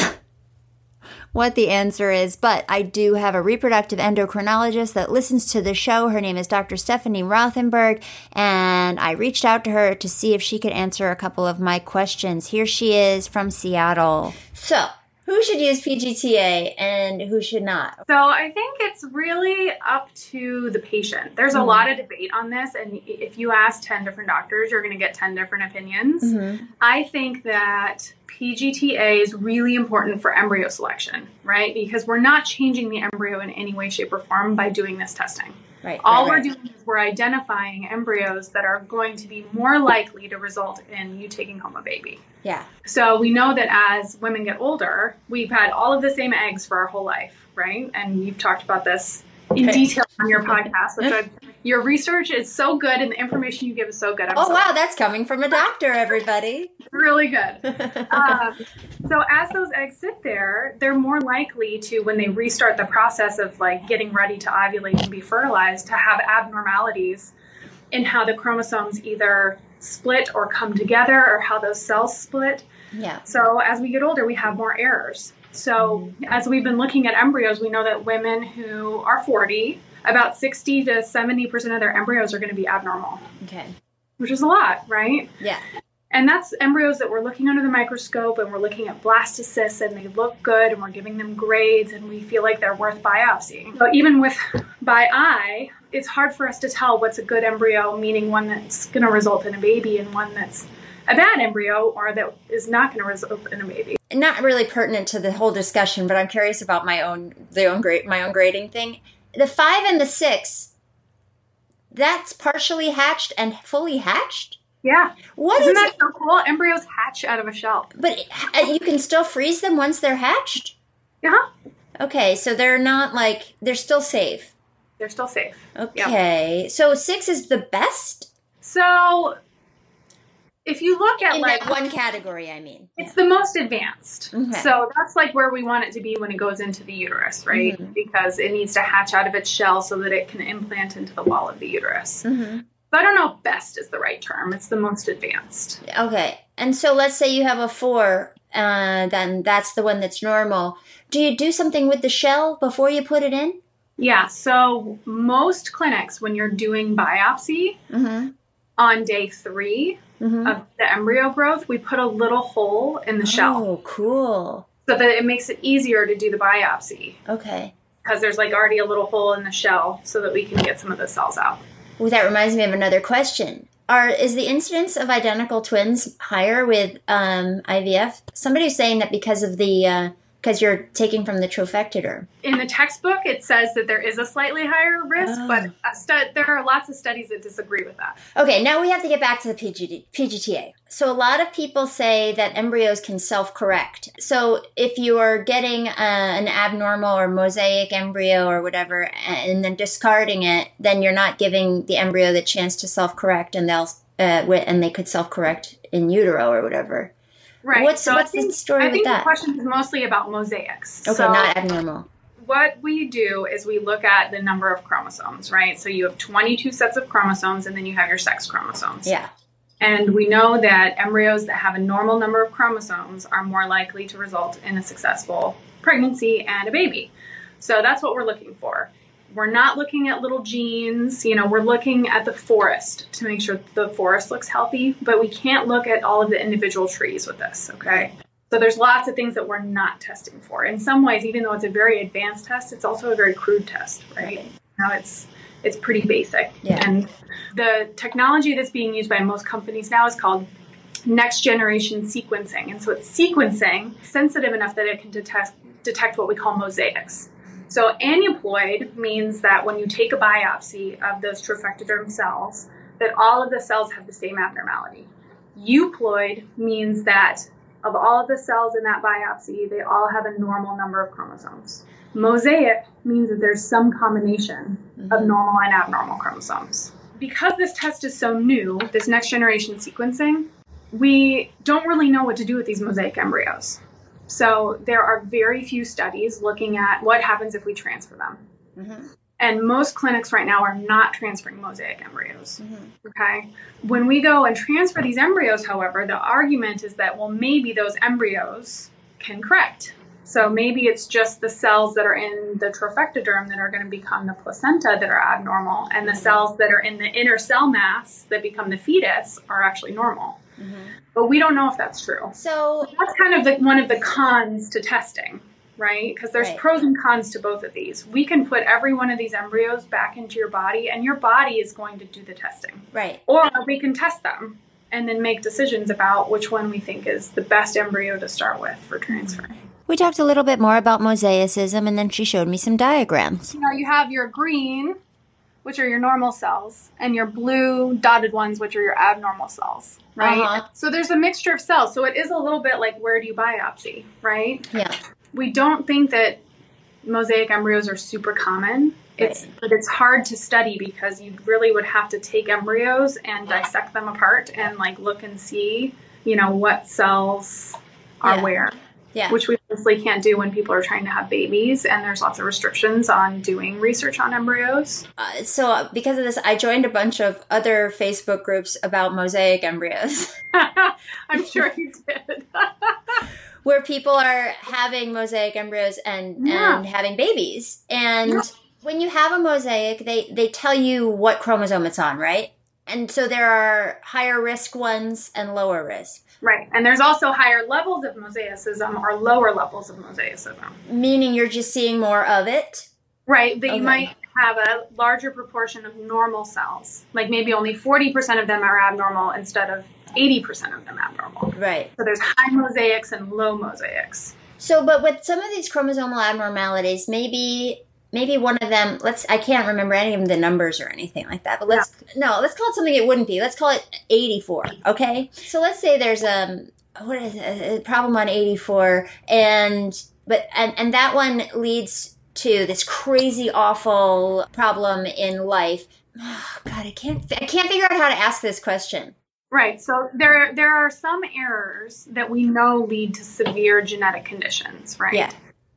what the answer is, but I do have a reproductive endocrinologist that listens to the show. Her name is Doctor Stephanie Rothenberg, and I reached out to her to see if she could answer a couple of my questions. Here she is from Seattle. So, who should use P G T A and who should not? So I think it's really up to the patient. There's a Mhm. lot of debate on this, and if you ask ten different doctors, you're going to get ten different opinions. Mhm. I think that P G T A is really important for embryo selection, right? Because we're not changing the embryo in any way, shape, or form by doing this testing. Right. All right, we're right. doing is we're identifying embryos that are going to be more likely to result in you taking home a baby. Yeah. So we know that as women get older, we've had all of the same eggs for our whole life, right? And you've talked about this in Okay. detail on your podcast, which I, your research is so good and the information you give is so good. I'm Oh, so wow, that's coming from a doctor, everybody. really good. um, so as those eggs sit there, they're more likely to, when they restart the process of like getting ready to ovulate and be fertilized, to have abnormalities in how the chromosomes either split or come together or how those cells split. Yeah. So as we get older, we have more errors. So as we've been looking at embryos, we know that women who are forty, about sixty to seventy percent of their embryos are going to be abnormal, Okay. which is a lot, right? Yeah. And that's embryos that we're looking under the microscope and we're looking at blastocysts and they look good and we're giving them grades and we feel like they're worth biopsying. So even with by eye, it's hard for us to tell what's a good embryo, meaning one that's going to result in a baby, and one that's a bad embryo or that is not going to result in a baby. Not really pertinent to the whole discussion, but I'm curious about my own the own grade my own grading thing. The five and the six, that's partially hatched and fully hatched? Yeah. What Isn't is that so cool? Embryos hatch out of a shell. But uh, you can still freeze them once they're hatched? Yeah. Okay, so they're not like, they're still safe. They're still safe. Okay, so six is the best? So if you look at In like that one category, I mean. it's the most advanced. Okay. So that's like where we want it to be when it goes into the uterus, right? Mhm. Because it needs to hatch out of its shell so that it can implant into the wall of the uterus. Mm-hmm. So I don't know if best is the right term. It's the most advanced. Okay, and so let's say you have a four, uh, then that's the one that's normal. Do you do something with the shell before you put it in? Yeah. So most clinics, when you're doing biopsy Mm-hmm. on day three Mm-hmm. of the embryo growth, we put a little hole in the shell Oh, cool. so that it makes it easier to do the biopsy. Okay. Because there's like already a little hole in the shell so that we can get some of the cells out. Well, that reminds me of another question. Are is the incidence of identical twins higher with um, I V F? Somebody's saying that because of the because you're taking from the trophectoderm. In the textbook, it says that there is a slightly higher risk, Oh. but a stu- there are lots of studies that disagree with that. Okay, now we have to get back to the P G D, P G T A. So a lot of people say that embryos can self-correct. So if you are getting uh, an abnormal or mosaic embryo or whatever, and then discarding it, then you're not giving the embryo the chance to self-correct, and they'll uh, wi- and they could self-correct in utero or whatever. Right. What's, so what's I think, the story I with think that? the question is mostly about mosaics. Okay, so not abnormal. What we do is we look at the number of chromosomes, right? So you have twenty-two sets of chromosomes, and then you have your sex chromosomes. Yeah. And we know that embryos that have a normal number of chromosomes are more likely to result in a successful pregnancy and a baby. So that's what we're looking for. We're not looking at little genes, you know, we're looking at the forest to make sure the forest looks healthy, but we can't look at all of the individual trees with this, okay? So there's lots of things that we're not testing for. In some ways, even though it's a very advanced test, it's also a very crude test, right? right. Now it's it's pretty basic. Yeah. And the technology that's being used by most companies now is called next generation sequencing. And so it's sequencing sensitive enough that it can detect detect what we call mosaics. So aneuploid means that when you take a biopsy of those trophectoderm cells, that all of the cells have the same abnormality. Euploid means that of all of the cells in that biopsy, they all have a normal number of chromosomes. Mosaic means that there's some combination mm-hmm. of normal and abnormal chromosomes. Because this test is so new, this next generation sequencing, we don't really know what to do with these mosaic embryos. So there are very few studies looking at what happens if we transfer them. Mm-hmm. And most clinics right now are not transferring mosaic embryos. Mm-hmm. Okay. When we go and transfer these embryos, however, the argument is that, well, maybe those embryos can correct. So maybe it's just the cells that are in the trophectoderm that are going to become the placenta that are abnormal, and the cells that are in the inner cell mass that become the fetus are actually normal. Mm-hmm. But we don't know if that's true. So that's kind of the, one of the cons to testing, right? Because there's right. pros and cons to both of these. We can put every one of these embryos back into your body, and your body is going to do the testing. Right. Or we can test them and then make decisions about which one we think is the best embryo to start with for transfer. We talked a little bit more about mosaicism, and then she showed me some diagrams. You know, you have your green, which are your normal cells, and your blue dotted ones, which are your abnormal cells, right? Uh-huh. So there's a mixture of cells. So it is a little bit like, where do you biopsy, right? Yeah. We don't think that mosaic embryos are super common. It's, right. But it's hard to study because you really would have to take embryos and dissect them apart and like look and see, you know, what cells are yeah. where. Yeah. Which we obviously can't do when people are trying to have babies, and there's lots of restrictions on doing research on embryos. Uh, so because of this, I joined a bunch of other Facebook groups about mosaic embryos. I'm sure you did. Where people are having mosaic embryos and, yeah. and having babies. And yeah. when you have a mosaic, they, they tell you what chromosome it's on, right? And so there are higher risk ones and lower risk. Right. And there's also higher levels of mosaicism or lower levels of mosaicism. Meaning you're just seeing more of it? Right. That okay. you might have a larger proportion of normal cells. Like maybe only forty percent of them are abnormal instead of eighty percent of them abnormal. Right. So there's high mosaics and low mosaics. So, but with some of these chromosomal abnormalities, maybe... Maybe one of them, let's, I can't remember any of the numbers or anything like that, but let's, yeah. no, let's call it something it wouldn't be. Let's call it eighty-four, okay? So let's say there's a, what is it, a problem on eighty-four, and, but, and, and that one leads to this crazy, awful problem in life. Oh, God, I can't, I can't figure out how to ask this question. Right. So there, there are some errors that we know lead to severe genetic conditions, right? Yeah.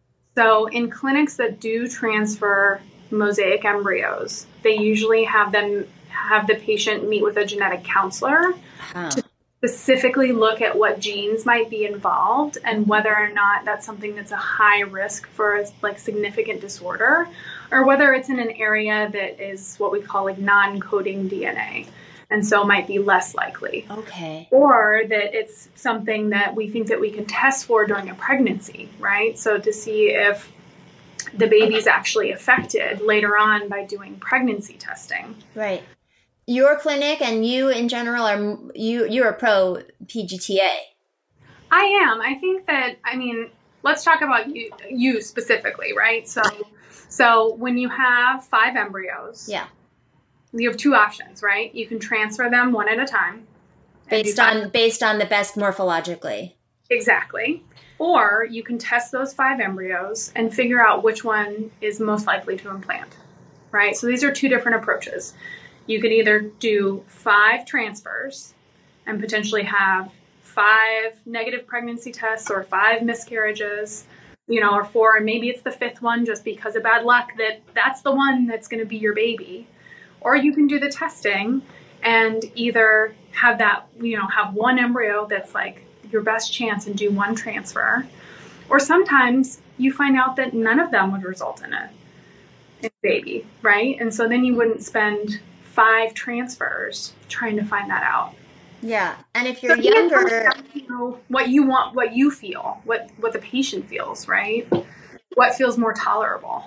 So in clinics that do transfer mosaic embryos, they usually have them have the patient meet with a genetic counselor uh-huh. to specifically look at what genes might be involved and whether or not that's something that's a high risk for a like significant disorder, or whether it's in an area that is what we call like non-coding D N A. And so might be less likely. Okay. Or that it's something that we think that we can test for during a pregnancy, right? So to see if the baby's actually affected later on by doing pregnancy testing. Right. Your clinic and you in general are you you're a pro P G T A. I am. I think that I mean, let's talk about you you specifically, right? So so when you have five embryos. Yeah. You have two options, right? You can transfer them one at a time. Based on based on the best morphologically. Exactly. Or you can test those five embryos and figure out which one is most likely to implant, right? So these are two different approaches. You could either do five transfers and potentially have five negative pregnancy tests or five miscarriages, you know, or four, and maybe it's the fifth one just because of bad luck that that's the one that's going to be your baby. Or you can do the testing and either have that, you know, have one embryo that's like your best chance and do one transfer. Or sometimes you find out that none of them would result in a, in a baby, right? And so then you wouldn't spend five transfers trying to find that out. Yeah, and if you're so younger, you know, what you want, what you feel, what what the patient feels, right? What feels more tolerable.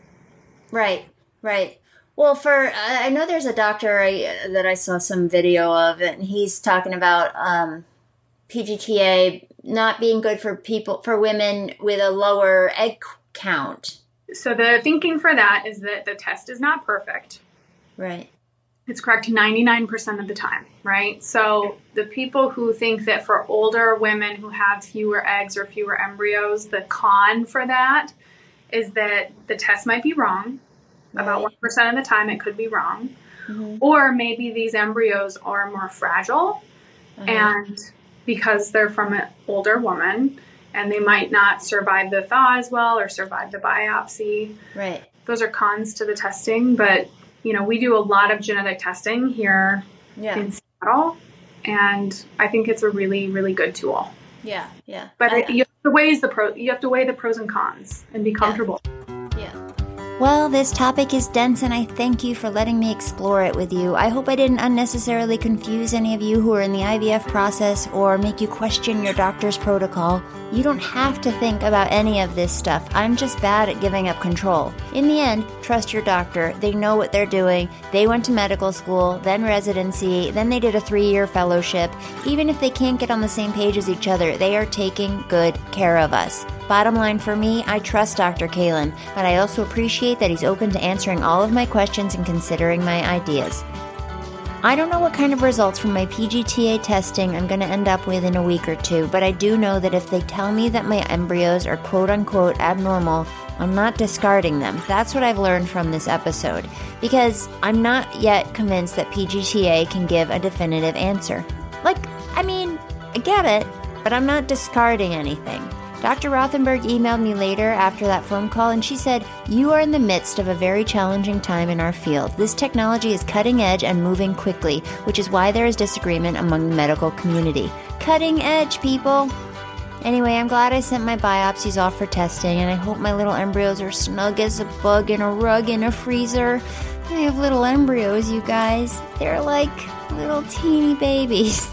Right, right. Well, for I know there's a doctor I, that I saw some video of, and he's talking about um, P G T A not being good for people, for women with a lower egg count. So the thinking for that is that the test is not perfect. Right. It's correct ninety-nine percent of the time, right? So the people who think that for older women who have fewer eggs or fewer embryos, the con for that is that the test might be wrong. Right. About one percent of the time it could be wrong. Mm-hmm. Or maybe these embryos are more fragile uh-huh. and because they're from an older woman and they might not survive the thaw as well or survive the biopsy. Right. Those are cons to the testing, but you know, we do a lot of genetic testing here yeah. in Seattle, and I think it's a really, really good tool. Yeah, yeah. But I, it, you have to weigh the pro. You have to weigh the pros and cons and be comfortable. Yeah. yeah. Well, this topic is dense, and I thank you for letting me explore it with you. I hope I didn't unnecessarily confuse any of you who are in the I V F process or make you question your doctor's protocol. You don't have to think about any of this stuff. I'm just bad at giving up control. In the end, trust your doctor. They know what they're doing. They went to medical school, then residency, then they did a three-year fellowship. Even if they can't get on the same page as each other, they are taking good care of us. Bottom line for me, I trust Doctor Kalin, but I also appreciate that he's open to answering all of my questions and considering my ideas. I don't know what kind of results from my P G T A testing I'm going to end up with in a week or two, but I do know that if they tell me that my embryos are quote-unquote abnormal, I'm not discarding them. That's what I've learned from this episode, because I'm not yet convinced that P G T A can give a definitive answer. Like, I mean, I get it, but I'm not discarding anything. Doctor Rothenberg emailed me later after that phone call, and she said, "You are in the midst of a very challenging time in our field. This technology is cutting edge and moving quickly, which is why there is disagreement among the medical community." Cutting edge, people! Anyway, I'm glad I sent my biopsies off for testing, and I hope my little embryos are snug as a bug in a rug in a freezer. I have little embryos, you guys. They're like little teeny babies.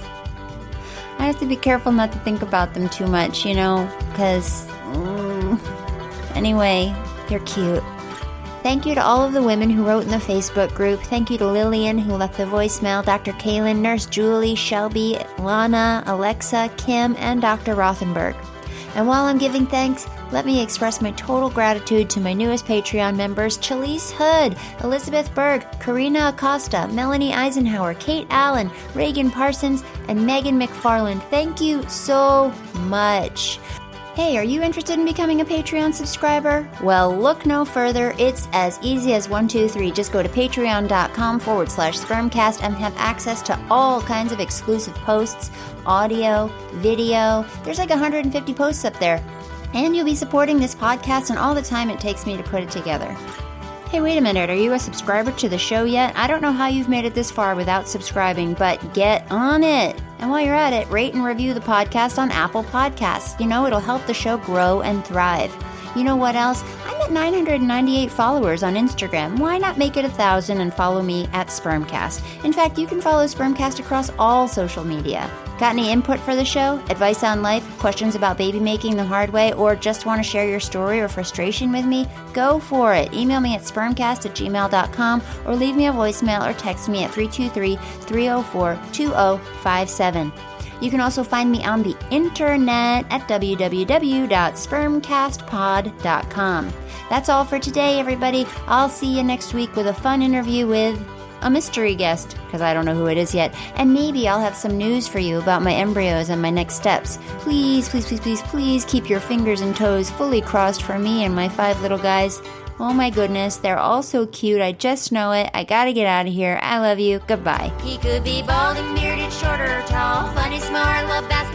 I have to be careful not to think about them too much, you know, because, mm, anyway, they're cute. Thank you to all of the women who wrote in the Facebook group. Thank you to Lillian, who left the voicemail, Doctor Kalin, Nurse Julie, Shelby, Lana, Alexa, Kim, and Doctor Rothenberg. And while I'm giving thanks, let me express my total gratitude to my newest Patreon members, Chalise Hood, Elizabeth Berg, Karina Acosta, Melanie Eisenhower, Kate Allen, Reagan Parsons, and Megan McFarland. Thank you so much. Hey, are you interested in becoming a Patreon subscriber? Well, look no further. It's as easy as one, two, three. Just go to patreon.com forward slash spermcast and have access to all kinds of exclusive posts, audio, video. There's like one hundred fifty posts up there. And you'll be supporting this podcast and all the time it takes me to put it together. Hey, wait a minute. Are you a subscriber to the show yet? I don't know how you've made it this far without subscribing, but get on it. And while you're at it, rate and review the podcast on Apple Podcasts. You know, it'll help the show grow and thrive. You know what else? I'm at nine hundred ninety-eight followers on Instagram. Why not make it a thousand and follow me at Spermcast? In fact, you can follow Spermcast across all social media. Got any input for the show? Advice on life? Questions about baby making the hard way? Or just want to share your story or frustration with me? Go for it. Email me at spermcast at gmail dot com or leave me a voicemail or text me at three two three, three zero four, two zero five seven. You can also find me on the internet at w w w dot spermcast pod dot com. That's all for today, everybody. I'll see you next week with a fun interview with a mystery guest, because I don't know who it is yet, and maybe I'll have some news for you about my embryos and my next steps. Please, please, please, please, please keep your fingers and toes fully crossed for me and my five little guys. Oh my goodness, they're all so cute. I just know it. I gotta get out of here. I love you. Goodbye. He could be bald and bearded, short or tall, funny, smart, love basketball.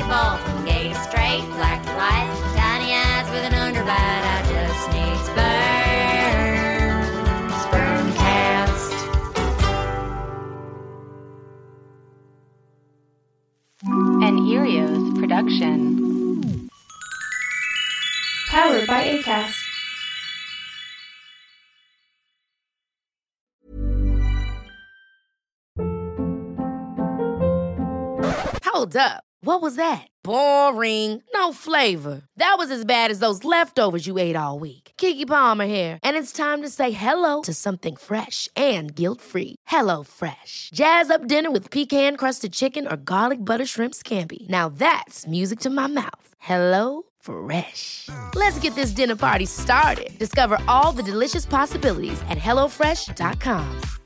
basketball from gay to straight, black to white, tiny eyes with an underbite. I just need sperm, Spermcast. An Erios production. Powered by Acast. Hold up. What was that? Boring. No flavor. That was as bad as those leftovers you ate all week. Keke Palmer here, and it's time to say hello to something fresh and guilt-free. Hello Fresh. Jazz up dinner with pecan-crusted chicken or garlic butter shrimp scampi. Now that's music to my mouth. Hello Fresh. Let's get this dinner party started. Discover all the delicious possibilities at hello fresh dot com.